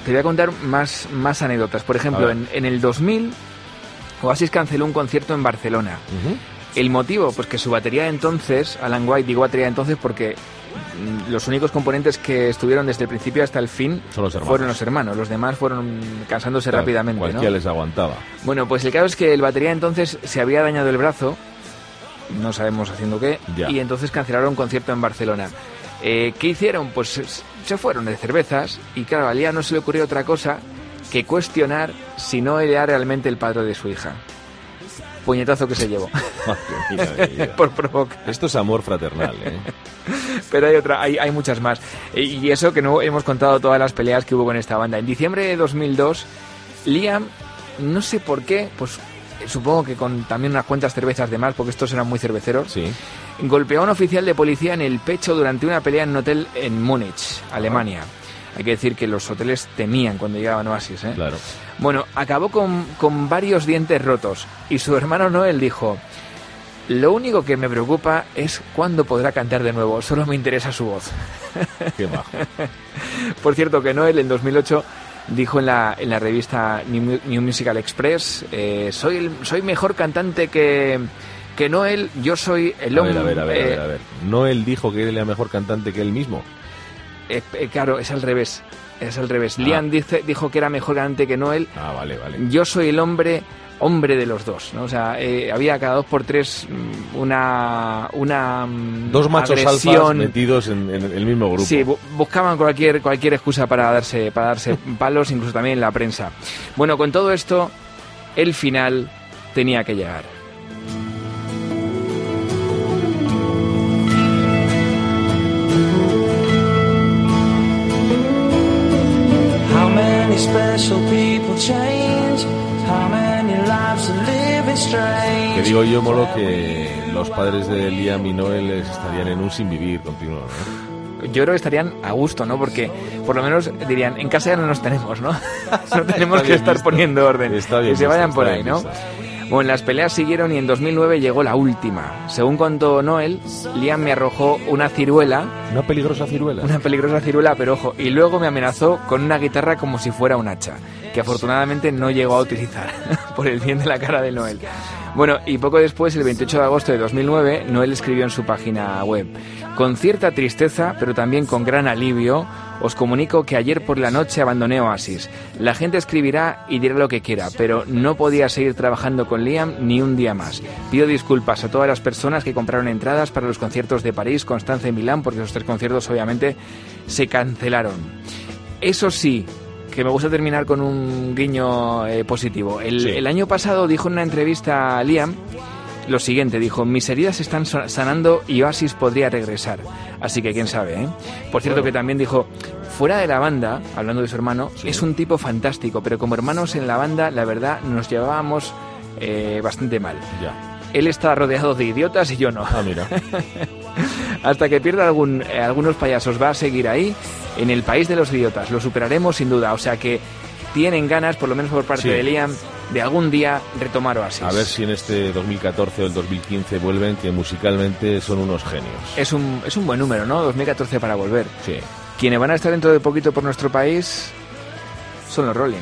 te voy a contar más, más anécdotas. Por ejemplo, en, en el dos mil, Oasis canceló un concierto en Barcelona. Uh-huh. El motivo, pues que su batería de entonces, Alan White, digo batería de entonces porque los únicos componentes que estuvieron desde el principio hasta el fin los fueron los hermanos. Los demás fueron cansándose claro, rápidamente. Cualquiera ¿no? les aguantaba. Bueno, pues el caso es que el batería entonces se había dañado el brazo, no sabemos haciendo qué, ya. y entonces cancelaron un concierto en Barcelona. Eh, ¿Qué hicieron? Pues se fueron de cervezas y claro, a Liam no se le ocurrió otra cosa que cuestionar si no era realmente el padre de su hija. Puñetazo que se llevó. mira, mira. Por provocar. Esto es amor fraternal, ¿eh? Pero hay otra, hay, hay muchas más. Y eso que no hemos contado todas las peleas que hubo con esta banda. En diciembre de dos mil dos, Liam, no sé por qué, pues supongo que con también unas cuantas cervezas de más, porque estos eran muy cerveceros, sí. golpeó a un oficial de policía en el pecho durante una pelea en un hotel en Múnich, Alemania. Ah. Hay que decir que los hoteles temían cuando llegaban Oasis, ¿eh? Claro. Bueno, acabó con, con varios dientes rotos y su hermano Noel dijo: lo único que me preocupa es cuándo podrá cantar de nuevo, solo me interesa su voz. Qué bajo. Por cierto, que Noel en dos mil ocho dijo en la, en la revista New, New Musical Express, eh, soy, el, soy mejor cantante que... que Noel, yo soy el hombre... A ver, a ver, a ver, a ver, a ver. ¿Noel dijo que él era mejor cantante que él mismo? Eh, eh, claro, es al revés. Es al revés. Ah. Liam dice, dijo que era mejor cantante que Noel. Ah, vale, vale. Yo soy el hombre... hombre de los dos, ¿no? O sea, eh, había cada dos por tres una una dos machos agresión. Alfas metidos en, en el mismo grupo. Sí, bu- buscaban cualquier cualquier excusa para darse para darse palos, incluso también en la prensa. Bueno, con todo esto, el final tenía que llegar. How many special people change? How many lives are living strange? Que digo yo, Molo, que los padres de Liam y Noel estarían en un sin vivir continuo, ¿no? Yo creo que estarían a gusto, ¿no? Porque por lo menos dirían, en casa ya no nos tenemos, ¿no? No tenemos que estar visto. poniendo orden. Está bien que se visto, vayan por ahí, ¿no? Visto. Bueno, las peleas siguieron y en dos mil nueve llegó la última. Según contó Noel, Liam me arrojó una ciruela. ¿Una peligrosa ciruela? Una peligrosa ciruela, pero ojo, y luego me amenazó con una guitarra como si fuera un hacha, que afortunadamente no llegó a utilizar, por el bien de la cara de Noel. Bueno, y poco después, el veintiocho de agosto de dos mil nueve, Noel escribió en su página web: con cierta tristeza, pero también con gran alivio, os comunico que ayer por la noche abandoné Oasis. La gente escribirá y dirá lo que quiera, pero no podía seguir trabajando con Liam ni un día más. Pido disculpas a todas las personas que compraron entradas para los conciertos de París, Constanza y Milán, porque esos tres conciertos obviamente se cancelaron. Eso sí, que me gusta terminar con un guiño eh, positivo. El, sí. el año pasado dijo en una entrevista a Liam lo siguiente, dijo: mis heridas están sanando y Oasis podría regresar. Así que quién sabe, ¿eh? Por cierto, bueno, que también dijo, fuera de la banda, hablando de su hermano, sí. es un tipo fantástico, pero como hermanos en la banda, la verdad, nos llevábamos eh, bastante mal. Ya. Él está rodeado de idiotas y yo no. Ah, mira. Hasta que pierda algún, eh, algunos payasos, va a seguir ahí, en el país de los idiotas. Lo superaremos sin duda. O sea que tienen ganas, por lo menos por parte sí. de Liam, de algún día retomar Oasis. A ver si en este dos mil catorce o el dos mil quince vuelven, que musicalmente son unos genios. Es un, es un buen número, ¿no? dos mil catorce para volver. Sí. Quienes van a estar dentro de poquito por nuestro país son los Rolling.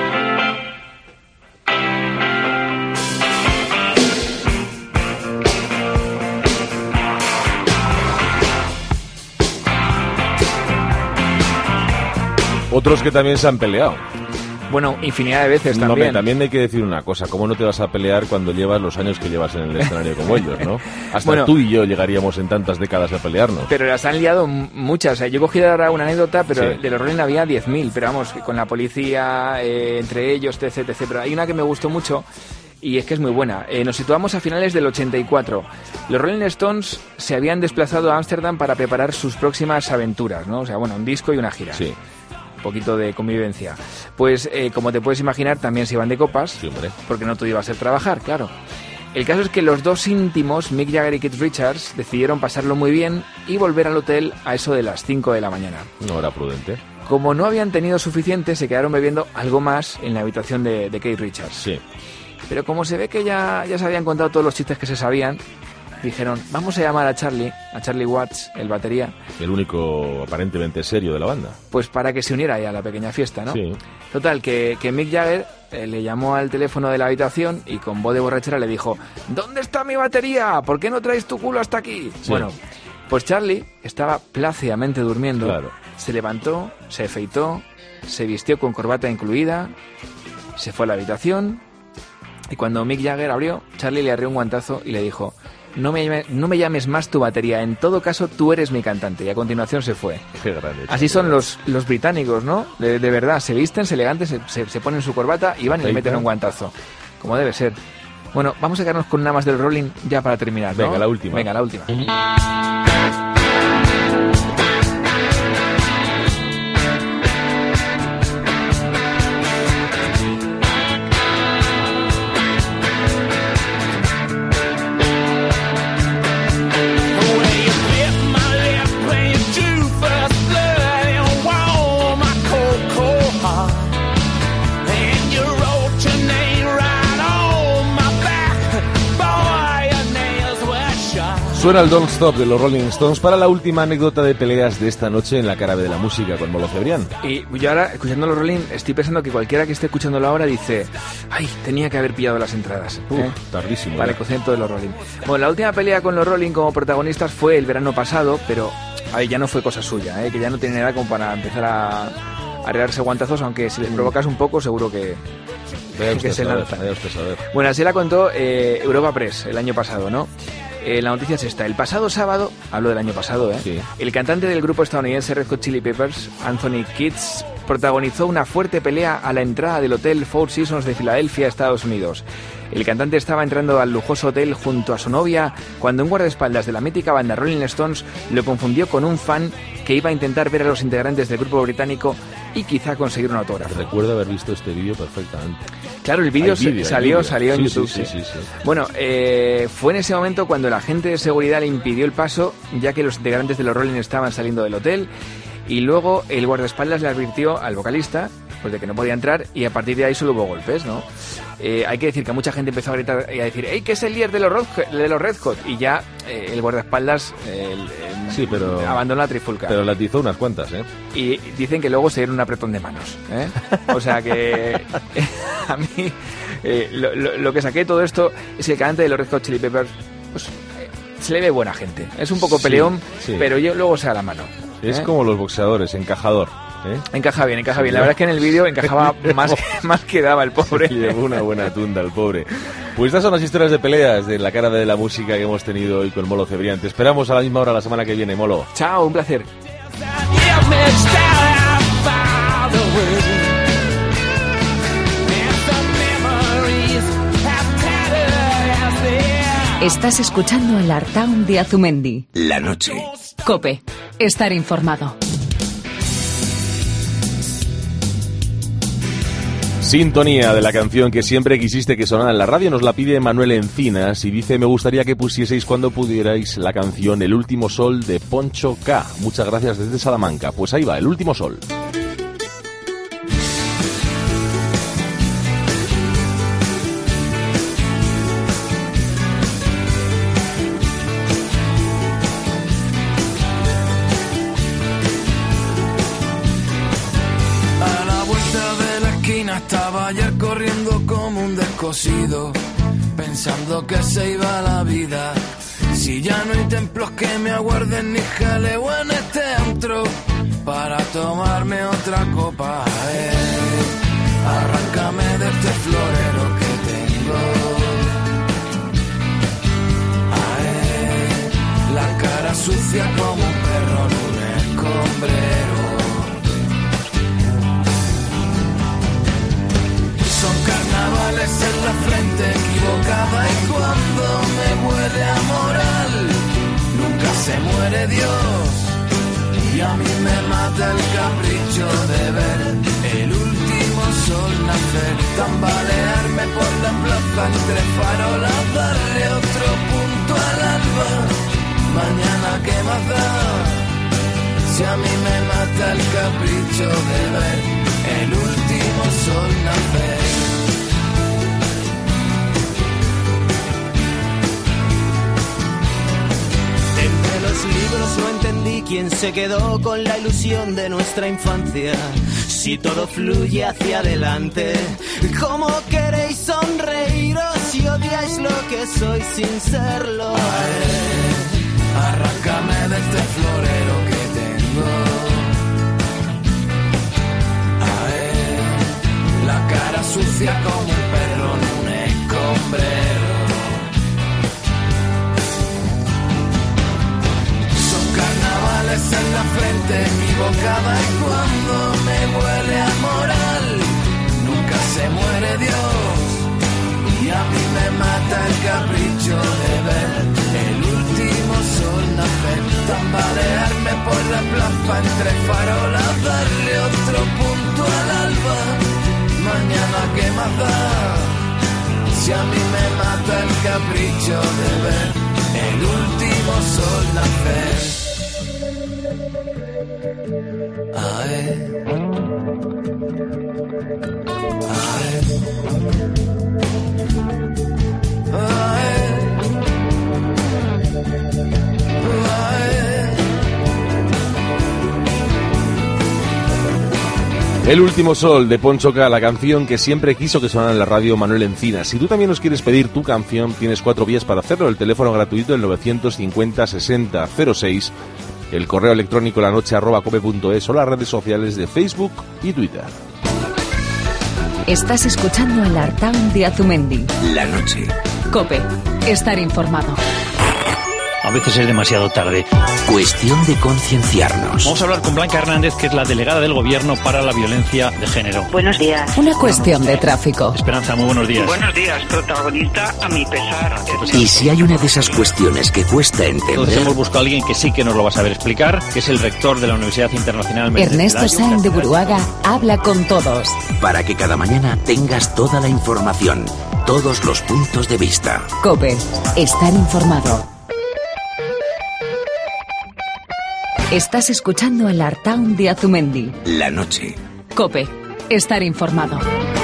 Otros que también se han peleado. Bueno, infinidad de veces no, también. Me, también hay que decir una cosa, ¿cómo no te vas a pelear cuando llevas los años que llevas en el escenario como ellos, no? Hasta bueno, tú y yo llegaríamos en tantas décadas a pelearnos. Pero las han liado muchas. O sea, yo he cogido ahora una anécdota, pero sí. de los Rolling había diez mil, pero vamos, con la policía, eh, entre ellos, etc, etcétera. Pero hay una que me gustó mucho y es que es muy buena. Eh, nos situamos a finales del ochenta y cuatro. Los Rolling Stones se habían desplazado a Ámsterdam para preparar sus próximas aventuras, ¿no? O sea, bueno, un disco y una gira. Sí. Poquito de convivencia. Pues eh, como te puedes imaginar, también se iban de copas, sí, hombre. Porque no todo iba a ser trabajar, claro. El caso es que los dos íntimos, Mick Jagger y Keith Richards, decidieron pasarlo muy bien y volver al hotel a eso de las cinco de la mañana. No era prudente. Como no habían tenido suficiente, se quedaron bebiendo algo más en la habitación de, de Keith Richards. Sí. Pero como se ve que ya, ya se habían contado todos los chistes que se sabían, dijeron, vamos a llamar a Charlie, a Charlie Watts, el batería. El único aparentemente serio de la banda. Pues para que se uniera ahí a la pequeña fiesta, ¿no? Sí. Total, que, que Mick Jagger eh, le llamó al teléfono de la habitación y con voz de borrachera le dijo, ¿dónde está mi batería? ¿Por qué no traes tu culo hasta aquí? Sí. Bueno, pues Charlie estaba plácidamente durmiendo. Claro. Se levantó, se afeitó, se vistió con corbata incluida, se fue a la habitación y cuando Mick Jagger abrió, Charlie le arreó un guantazo y le dijo, no me, llame, no me llames más tu batería, en todo caso tú eres mi cantante. Y a continuación se fue. Qué grande. Así son los, los británicos, ¿no? De, de verdad, se visten, se elegantes, se, se, se ponen su corbata y van y le meten un guantazo. Como debe ser. Bueno, vamos a quedarnos con una más del Rolling ya para terminar, ¿no? Venga, la última. Venga, la última. Suena el Don't Stop de los Rolling Stones para la última anécdota de peleas de esta noche en la cara de la música con Molo Cebrián. Y yo ahora, escuchando los Rolling, estoy pensando que cualquiera que esté escuchándolo ahora dice, ay, tenía que haber pillado las entradas. Uf, ¿eh? Tardísimo. Para el concierto de los Rolling. Bueno, la última pelea con los Rolling como protagonistas fue el verano pasado, pero ay, ya no fue cosa suya, ¿eh? Que ya no tienen edad como para empezar a, a arreglarse guantazos, aunque si les provocas un poco, seguro que... Vaya usted que se saber, lanzan. vaya usted saber. Bueno, así la contó eh, Europa Press el año pasado, ¿no? Eh, la noticia es esta. El pasado sábado, hablo del año pasado, ¿eh? Sí. El cantante del grupo estadounidense Red Hot Chili Peppers, Anthony Kiedis, protagonizó una fuerte pelea a la entrada del hotel Four Seasons de Filadelfia, Estados Unidos. El cantante estaba entrando al lujoso hotel junto a su novia cuando un guardaespaldas de la mítica banda Rolling Stones lo confundió con un fan que iba a intentar ver a los integrantes del grupo británico y quizá conseguir un autógrafo. Recuerdo haber visto este vídeo perfectamente. Claro, el vídeo salió, salió en sí, YouTube. Sí, sí, sí, sí. Bueno, eh, fue en ese momento cuando el agente de seguridad le impidió el paso, ya que los integrantes de los Rolling estaban saliendo del hotel, y luego el guardaespaldas le advirtió al vocalista pues de que no podía entrar, y a partir de ahí solo hubo golpes, ¿no? Eh, hay que decir que mucha gente empezó a gritar y a decir, ¡ey, que es el líder de los, Red, de los Red Hot! Y ya eh, el guardaespaldas eh, el, el, sí, pero, abandonó la trifulca. Pero la atizó unas cuantas, ¿eh? Y dicen que luego se dieron un apretón de manos, ¿eh? O sea que a mí eh, lo, lo, lo que saqué de todo esto es que el cantante de los Red Hot Chili Peppers pues, eh, se le ve buena gente. Es un poco peleón, sí, sí. Pero yo luego se da la mano. ¿eh? Es como los boxeadores, encajador. ¿Eh? Encaja bien, encaja bien. La verdad es que en el vídeo encajaba más, más que daba el pobre. Sí, llevó una buena tunda el pobre. Pues estas son las historias de peleas de la cara de la música que hemos tenido hoy con Molo Cebrián. Te esperamos a la misma hora la semana que viene, Molo. Chao, un placer. Estás escuchando el Artaun de Azumendi. La noche. COPE. Estar informado. Sintonía de la canción que siempre quisiste que sonara en la radio, nos la pide Manuel Encinas y dice: me gustaría que pusieseis cuando pudierais la canción El Último Sol de Poncho K. Muchas gracias desde Salamanca. Pues ahí va, El Último Sol. Estaba ayer corriendo como un descosido, pensando que se iba la vida. Si ya no hay templos que me aguarden ni jaleo en este antro para tomarme otra copa. Eh, arráncame de este florero que tengo. Eh, la cara sucia como un perro en un escombrero. Son carnavales en la frente equivocada y cuando me huele a moral nunca se muere Dios y a mí me mata el capricho de ver el último sol nacer, tambalearme por la plaza entre farolas, darle otro punto al alba, mañana qué más da si a mí me mata el capricho de ver el último sol nacer. los libros no entendí quién se quedó con la ilusión de nuestra infancia. Si todo fluye hacia adelante, ¿cómo queréis sonreíros si odiáis lo que soy sin serlo? Ay, arráncame de este florero que tengo. Ay, la cara sucia como un perro en un escombrero. Carnavales en la frente, mi bocada, y cuando me huele a moral, nunca se muere Dios. Y a mí me mata el capricho de ver el último sol nacer, tambalearme por la plaza entre farolas, darle otro punto al alba. Mañana qué más da, si a mí me mata el capricho de ver el último sol nacer. Ay, El último sol de Poncho K, la canción que siempre quiso que sonara en la radio Manuel Encinas. Si tú también nos quieres pedir tu canción, tienes cuatro vías para hacerlo. El teléfono gratuito del novecientos cincuenta sesenta cero seis, el correo electrónico lanoche arroba cope punto es o las redes sociales de Facebook y Twitter. Estás escuchando el Artaun de Azumendi. La noche. Cope, estar informado. A veces es demasiado tarde. Cuestión de concienciarnos. Vamos a hablar con Blanca Hernández, que es la delegada del Gobierno para la violencia de género. Buenos días. Una cuestión de tráfico. Esperanza, muy buenos días. Buenos días, protagonista a mi pesar. Y si hay una de esas cuestiones que cuesta entender... Entonces hemos buscado a alguien que sí que nos lo va a saber explicar, que es el rector de la Universidad Internacional Méndez Ernesto Sáenz de Buruaga habla con todos. Para que cada mañana tengas toda la información, todos los puntos de vista. COPE, estar informado. Estás escuchando el Artaun de Azumendi. La noche. COPE, estar informado.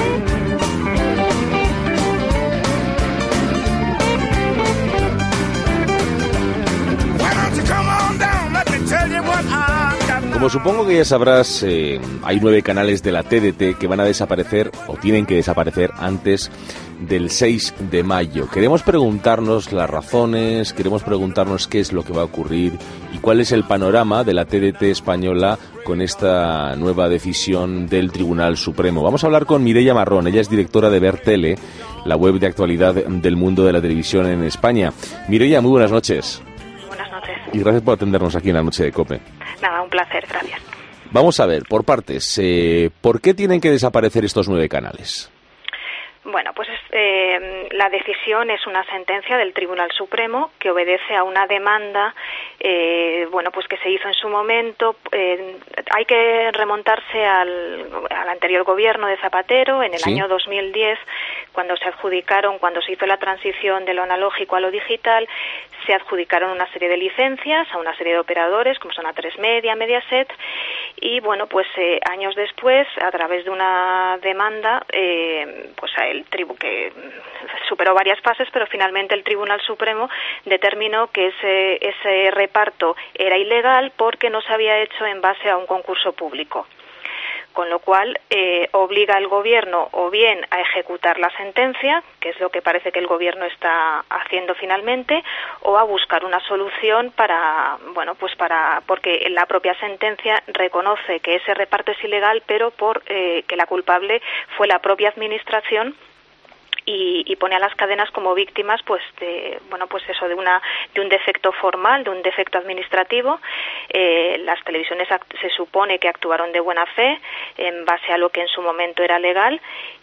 Como supongo que ya sabrás, eh, hay nueve canales de la T D T que van a desaparecer o tienen que desaparecer antes del seis de mayo. Queremos preguntarnos las razones, queremos preguntarnos qué es lo que va a ocurrir y cuál es el panorama de la T D T española con esta nueva decisión del Tribunal Supremo. Vamos a hablar con Mireia Marrón, ella es directora de Vertele, la web de actualidad del mundo de la televisión en España. Mireia, muy buenas noches. Buenas noches. Y gracias por atendernos aquí en la noche de COPE. Nada, un placer, gracias. Vamos a ver, por partes, eh, ¿por qué tienen que desaparecer estos nueve canales? Bueno, pues eh, la decisión es una sentencia del Tribunal Supremo que obedece a una demanda, eh, bueno, pues que se hizo en su momento. Eh, hay que remontarse al, al anterior gobierno de Zapatero, en el ¿Sí? año dos mil diez, cuando se adjudicaron, cuando se hizo la transición de lo analógico a lo digital, se adjudicaron una serie de licencias a una serie de operadores, como son A tres Media, Mediaset, y bueno, pues eh, años después, a través de una demanda, eh, pues el tribu que superó varias fases, pero finalmente el Tribunal Supremo determinó que ese, ese reparto era ilegal porque no se había hecho en base a un concurso público. Con lo cual eh, obliga al gobierno o bien a ejecutar la sentencia, que es lo que parece que el gobierno está haciendo finalmente, o a buscar una solución para, bueno, pues para, porque la propia sentencia reconoce que ese reparto es ilegal, pero por eh, que la culpable fue la propia administración. Y, y pone a las cadenas como víctimas, pues de, bueno, pues eso de una de un defecto formal, de un defecto administrativo. Eh, las televisiones act- se supone que actuaron de buena fe en base a lo que en su momento era legal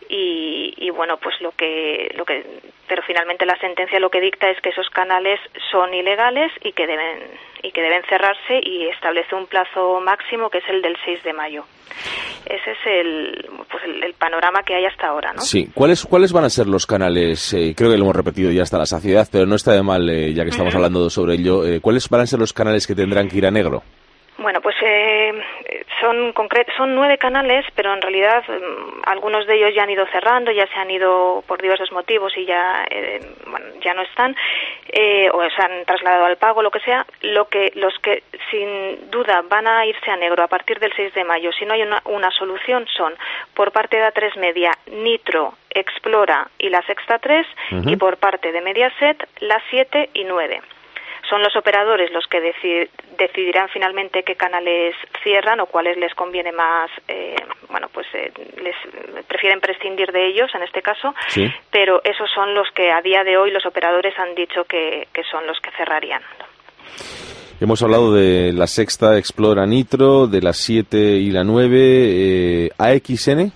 y, y bueno, pues lo que lo que pero finalmente la sentencia lo que dicta es que esos canales son ilegales y que deben y que deben cerrarse y establece un plazo máximo que es el del seis de mayo. Ese es el, pues el, el panorama que hay hasta ahora, ¿no? Sí. ¿Cuáles cuáles van a ser los canales? Eh, creo que lo hemos repetido ya hasta la saciedad, pero no está de mal, eh, ya que estamos uh-huh. hablando sobre ello. Eh, ¿Cuáles van a ser los canales que tendrán que ir a negro? Bueno, pues eh, son concret- son nueve canales, pero en realidad eh, algunos de ellos ya han ido cerrando, ya se han ido por diversos motivos y ya eh, bueno, ya no están, eh, o se han trasladado al pago, lo que sea. Lo que los que sin duda van a irse a negro a partir del seis de mayo, si no hay una, una solución, son por parte de A tres Media, Nitro, Explora y La Sexta tres, uh-huh. y por parte de Mediaset, las siete y nueve. Son los operadores los que deci- decidirán finalmente qué canales cierran o cuáles les conviene más, eh, bueno, pues eh, les prefieren prescindir de ellos en este caso, sí. Pero esos son los que a día de hoy los operadores han dicho que, que son los que cerrarían. Hemos hablado de La Sexta, Explora, Nitro, de las siete y la nueve, eh, A X N.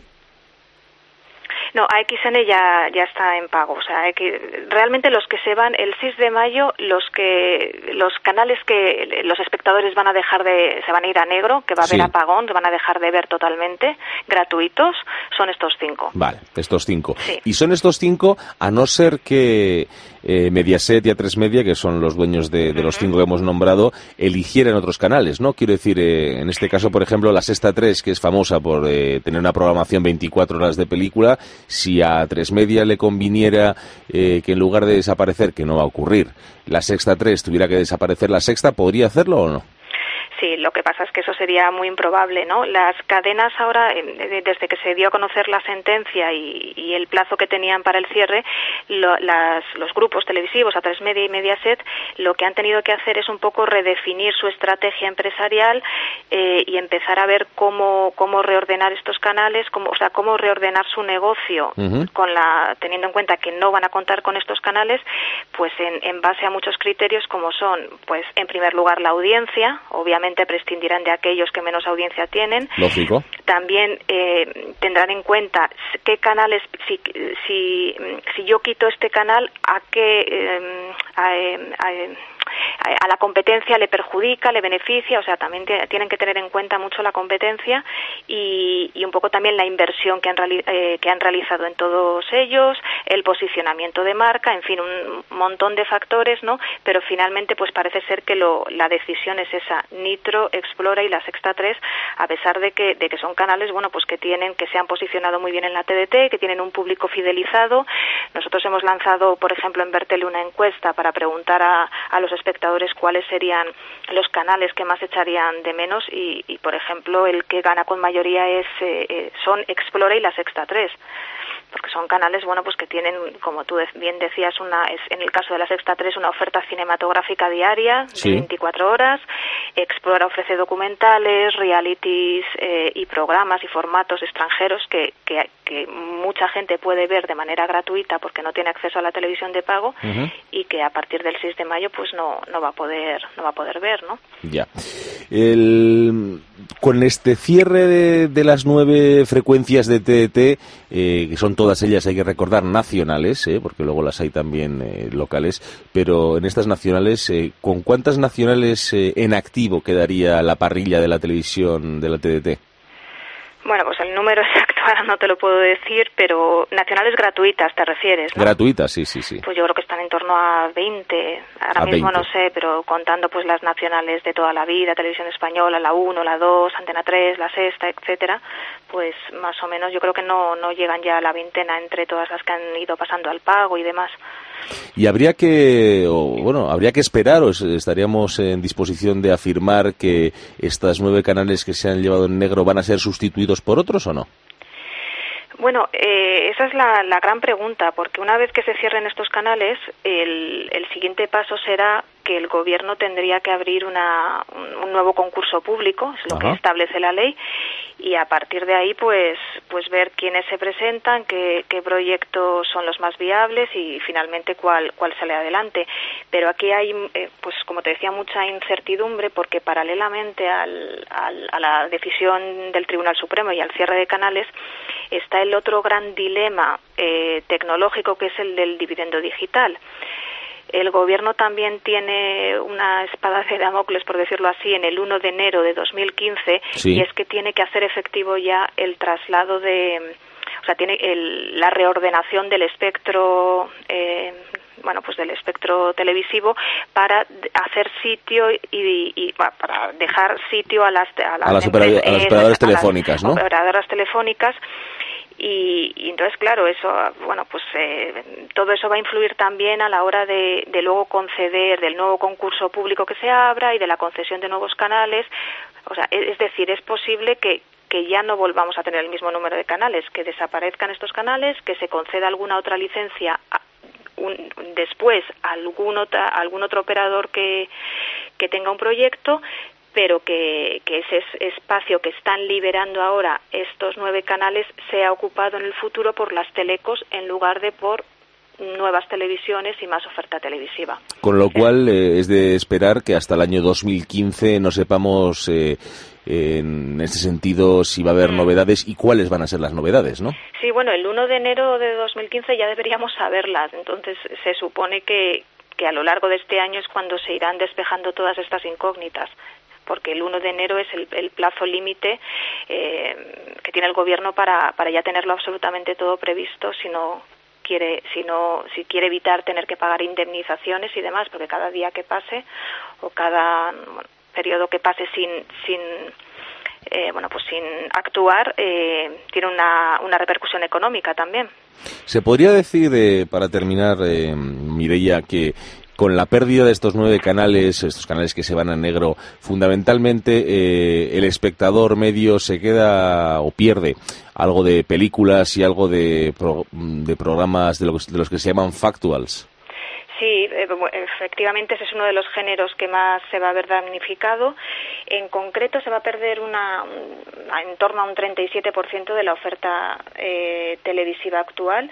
No, A X N ya ya está en pago, o sea, que realmente los que se van el seis de mayo, los que los canales que los espectadores van a dejar de se van a ir a negro, que va a haber sí. apagón, se van a dejar de ver totalmente gratuitos, son estos cinco. Vale, estos cinco. Sí. Y son estos cinco, a no ser que eh, Mediaset y A tres Media, que son los dueños de, de los uh-huh. cinco que hemos nombrado, eligieran otros canales, ¿no? Quiero decir, eh, en este caso, por ejemplo, La Sexta tres, que es famosa por eh, tener una programación veinticuatro horas de película, si a A tres Media le conviniera eh, que en lugar de desaparecer, que no va a ocurrir, La Sexta tres tuviera que desaparecer La Sexta, ¿podría hacerlo o no? Sí, lo que pasa es que eso sería muy improbable, ¿no? Las cadenas ahora, desde que se dio a conocer la sentencia y, y el plazo que tenían para el cierre, lo, las, los grupos televisivos, A tres Media y Mediaset, lo que han tenido que hacer es un poco redefinir su estrategia empresarial eh, y empezar a ver cómo cómo reordenar estos canales, cómo, o sea, cómo reordenar su negocio, uh-huh. con la teniendo en cuenta que no van a contar con estos canales, pues en, en base a muchos criterios como son, pues en primer lugar la audiencia, obviamente prescindirán de aquellos que menos audiencia tienen. Lógico. También eh, tendrán en cuenta qué canales, si, si, si yo quito este canal, a qué eh, a, a, a la competencia le perjudica, le beneficia, o sea, también t- tienen que tener en cuenta mucho la competencia y, y un poco también la inversión que han, reali- eh, que han realizado en todos ellos, el posicionamiento de marca, en fin, un montón de factores, ¿no? Pero finalmente, pues parece ser que lo, la decisión es esa, Nitro, Explora y La Sexta tres, a pesar de que, de que son canales, bueno, pues que tienen, que se han posicionado muy bien en la T D T, que tienen un público fidelizado. Nosotros hemos lanzado, por ejemplo, en Bertele una encuesta para preguntar a, a los espectadores cuáles serían los canales que más echarían de menos y, y por ejemplo, el que gana con mayoría es eh, eh, son Explora y La Sexta tres. Porque son canales, bueno, pues que tienen, como tú bien decías, una es en el caso de La Sexta tres, una oferta cinematográfica diaria de sí. veinticuatro horas. Explora ofrece documentales, realities eh, y programas y formatos extranjeros que, que, que mucha gente puede ver de manera gratuita porque no tiene acceso a la televisión de pago uh-huh. y que a partir del seis de mayo pues no no va a poder no va a poder ver, ¿no? Ya. El... Con este cierre de, de las nueve frecuencias de T D T, eh, que son todas ellas, hay que recordar, nacionales, eh, porque luego las hay también eh, locales, pero en estas nacionales, eh, ¿con cuántas nacionales eh, en activo quedaría la parrilla de la televisión de la T D T? Bueno, pues el número exacto ahora no te lo puedo decir, pero nacionales gratuitas te refieres, ¿no? Gratuitas, sí, sí, sí. Pues yo creo que están en torno a veinte, ahora a mismo veinte. No sé, pero contando pues las nacionales de toda la vida, Televisión Española, la uno, la dos, Antena tres, la Sexta, etcétera, pues más o menos yo creo que no no llegan ya a la veintena entre todas las que han ido pasando al pago y demás. Y habría que, o, bueno, habría que esperar, o estaríamos en disposición de afirmar que estos nueve canales que se han llevado en negro van a ser sustituidos por otros o no. Bueno, eh, esa es la, la gran pregunta, porque una vez que se cierren estos canales, el, el siguiente paso será que el gobierno tendría que abrir una, un, un nuevo concurso público, es lo Ajá. que establece la ley, y a partir de ahí pues pues ver quiénes se presentan, qué, qué proyectos son los más viables y finalmente cuál cuál sale adelante. Pero aquí hay, eh, pues como te decía, mucha incertidumbre porque paralelamente al, al, a la decisión del Tribunal Supremo y al cierre de canales está el otro gran dilema eh, tecnológico que es el del dividendo digital. El gobierno también tiene una espada de Damocles, por decirlo así, en el uno de enero de dos mil quince, sí. y es que tiene que hacer efectivo ya el traslado de, o sea, tiene el, la reordenación del espectro eh, bueno, pues del espectro televisivo para hacer sitio y, y, y para dejar sitio a las a las, a las, opera, a las operadoras a telefónicas, las ¿no? Operadoras telefónicas. Y, y entonces, claro, eso, bueno, pues eh, todo eso va a influir también a la hora de, de luego conceder del nuevo concurso público que se abra y de la concesión de nuevos canales. O sea, es, es decir, es posible que que ya no volvamos a tener el mismo número de canales, que desaparezcan estos canales, que se conceda alguna otra licencia a, un, después a algún, otra, algún otro operador que, que tenga un proyecto, pero que, que ese espacio que están liberando ahora estos nueve canales sea ocupado en el futuro por las telecos en lugar de por nuevas televisiones y más oferta televisiva. Con lo cual eh, es de esperar que hasta el año dos mil quince no sepamos eh, en este sentido si va a haber mm. novedades y cuáles van a ser las novedades, ¿no? Sí, bueno, el uno de enero de dos mil quince ya deberíamos saberlas, entonces se supone que, que a lo largo de este año es cuando se irán despejando todas estas incógnitas, porque el uno de enero es el, el plazo límite eh, que tiene el gobierno para, para ya tenerlo absolutamente todo previsto, si no quiere, si no, si quiere evitar tener que pagar indemnizaciones y demás, porque cada día que pase o cada bueno, periodo que pase sin, sin eh, bueno, pues sin actuar eh, tiene una, una repercusión económica también. Se podría decir, eh, para terminar, eh, Mireia, que con la pérdida de estos nueve canales, estos canales que se van a negro, fundamentalmente eh, el espectador medio se queda o pierde algo de películas y algo de, pro, de programas de los, de los que se llaman factuals. Sí, efectivamente ese es uno de los géneros que más se va a ver damnificado. En concreto se va a perder una, en torno a un treinta y siete por ciento de la oferta eh, televisiva actual.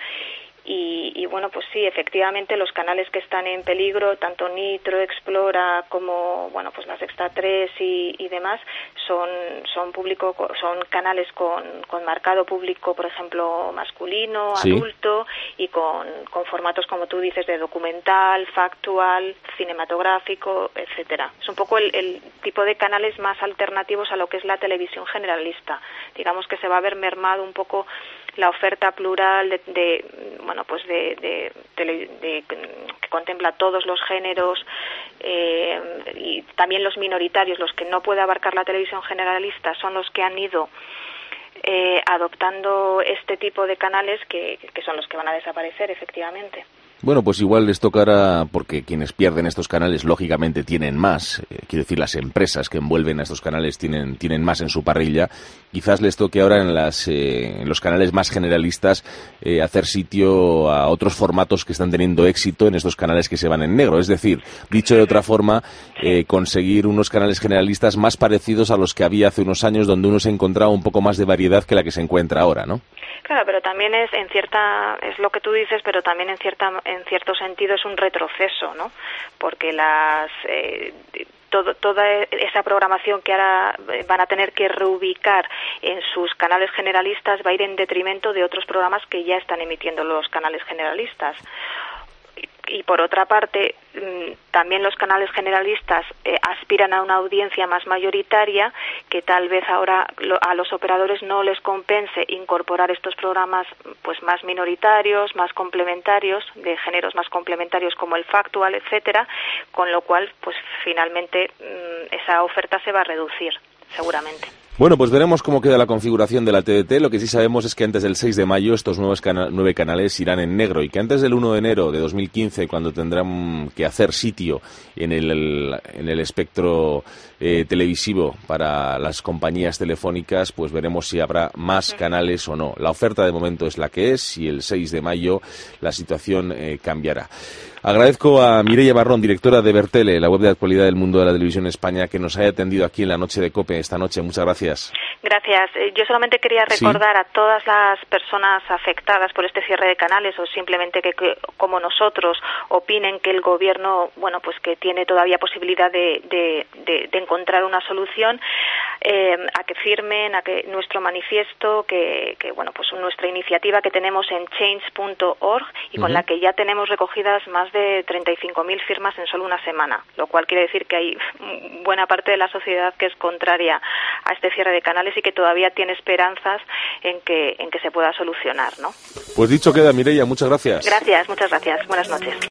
Y, y bueno, pues sí, efectivamente los canales que están en peligro, tanto Nitro, Explora como bueno, pues las Extra tres y, y demás, son son público, son canales con, con marcado público, por ejemplo, masculino, sí. adulto y con, con formatos como tú dices de documental, factual, cinematográfico, etcétera. Es un poco el, el tipo de canales más alternativos a lo que es la televisión generalista. Digamos que se va a ver mermado un poco la oferta plural de, de bueno pues de, de, de, de que contempla todos los géneros eh, y también los minoritarios, los que no puede abarcar la televisión generalista, son los que han ido eh, adoptando este tipo de canales que, que son los que van a desaparecer efectivamente. Bueno, pues igual les tocará, porque quienes pierden estos canales lógicamente tienen más, eh, quiero decir, las empresas que envuelven a estos canales tienen tienen más en su parrilla, quizás les toque ahora en las eh, en los canales más generalistas eh, hacer sitio a otros formatos que están teniendo éxito en estos canales que se van en negro, es decir, dicho de otra forma, eh, conseguir unos canales generalistas más parecidos a los que había hace unos años, donde uno se encontraba un poco más de variedad que la que se encuentra ahora, ¿no? Claro, pero también es en cierta es lo que tú dices, pero también en cierta en cierto sentido es un retroceso, ¿no? Porque las eh, todo, toda esa programación que ahora van a tener que reubicar en sus canales generalistas va a ir en detrimento de otros programas que ya están emitiendo los canales generalistas. Y por otra parte, también los canales generalistas eh, aspiran a una audiencia más mayoritaria, que tal vez ahora lo, a los operadores no les compense incorporar estos programas pues más minoritarios, más complementarios, de géneros más complementarios como el factual, etcétera, con lo cual pues finalmente mmm, esa oferta se va a reducir, seguramente. Bueno, pues veremos cómo queda la configuración de la T D T. Lo que sí sabemos es que antes del seis de mayo estos nuevos cana- nueve canales irán en negro y que antes del uno de enero de dos mil quince, cuando tendrán que hacer sitio en el, el, en el espectro eh, televisivo para las compañías telefónicas, pues veremos si habrá más canales o no. La oferta de momento es la que es y el seis de mayo la situación eh, cambiará. Agradezco a Mireia Barrón, directora de Bertele, la web de actualidad del mundo de la televisión en España, que nos haya atendido aquí en la noche de COPE esta noche. Muchas gracias. Gracias. Yo solamente quería recordar ¿Sí? a todas las personas afectadas por este cierre de canales o simplemente que, que como nosotros opinen que el gobierno, bueno, pues que tiene todavía posibilidad de, de, de, de encontrar una solución, eh, a que firmen, a que nuestro manifiesto, que, que bueno, pues nuestra iniciativa que tenemos en change punto org y con uh-huh. la que ya tenemos recogidas más de treinta y cinco mil firmas en solo una semana, lo cual quiere decir que hay buena parte de la sociedad que es contraria a este cierre de canales y que todavía tiene esperanzas en que en que se pueda solucionar, ¿no? Pues dicho queda, Mireia, muchas gracias. Gracias, muchas gracias. Buenas noches.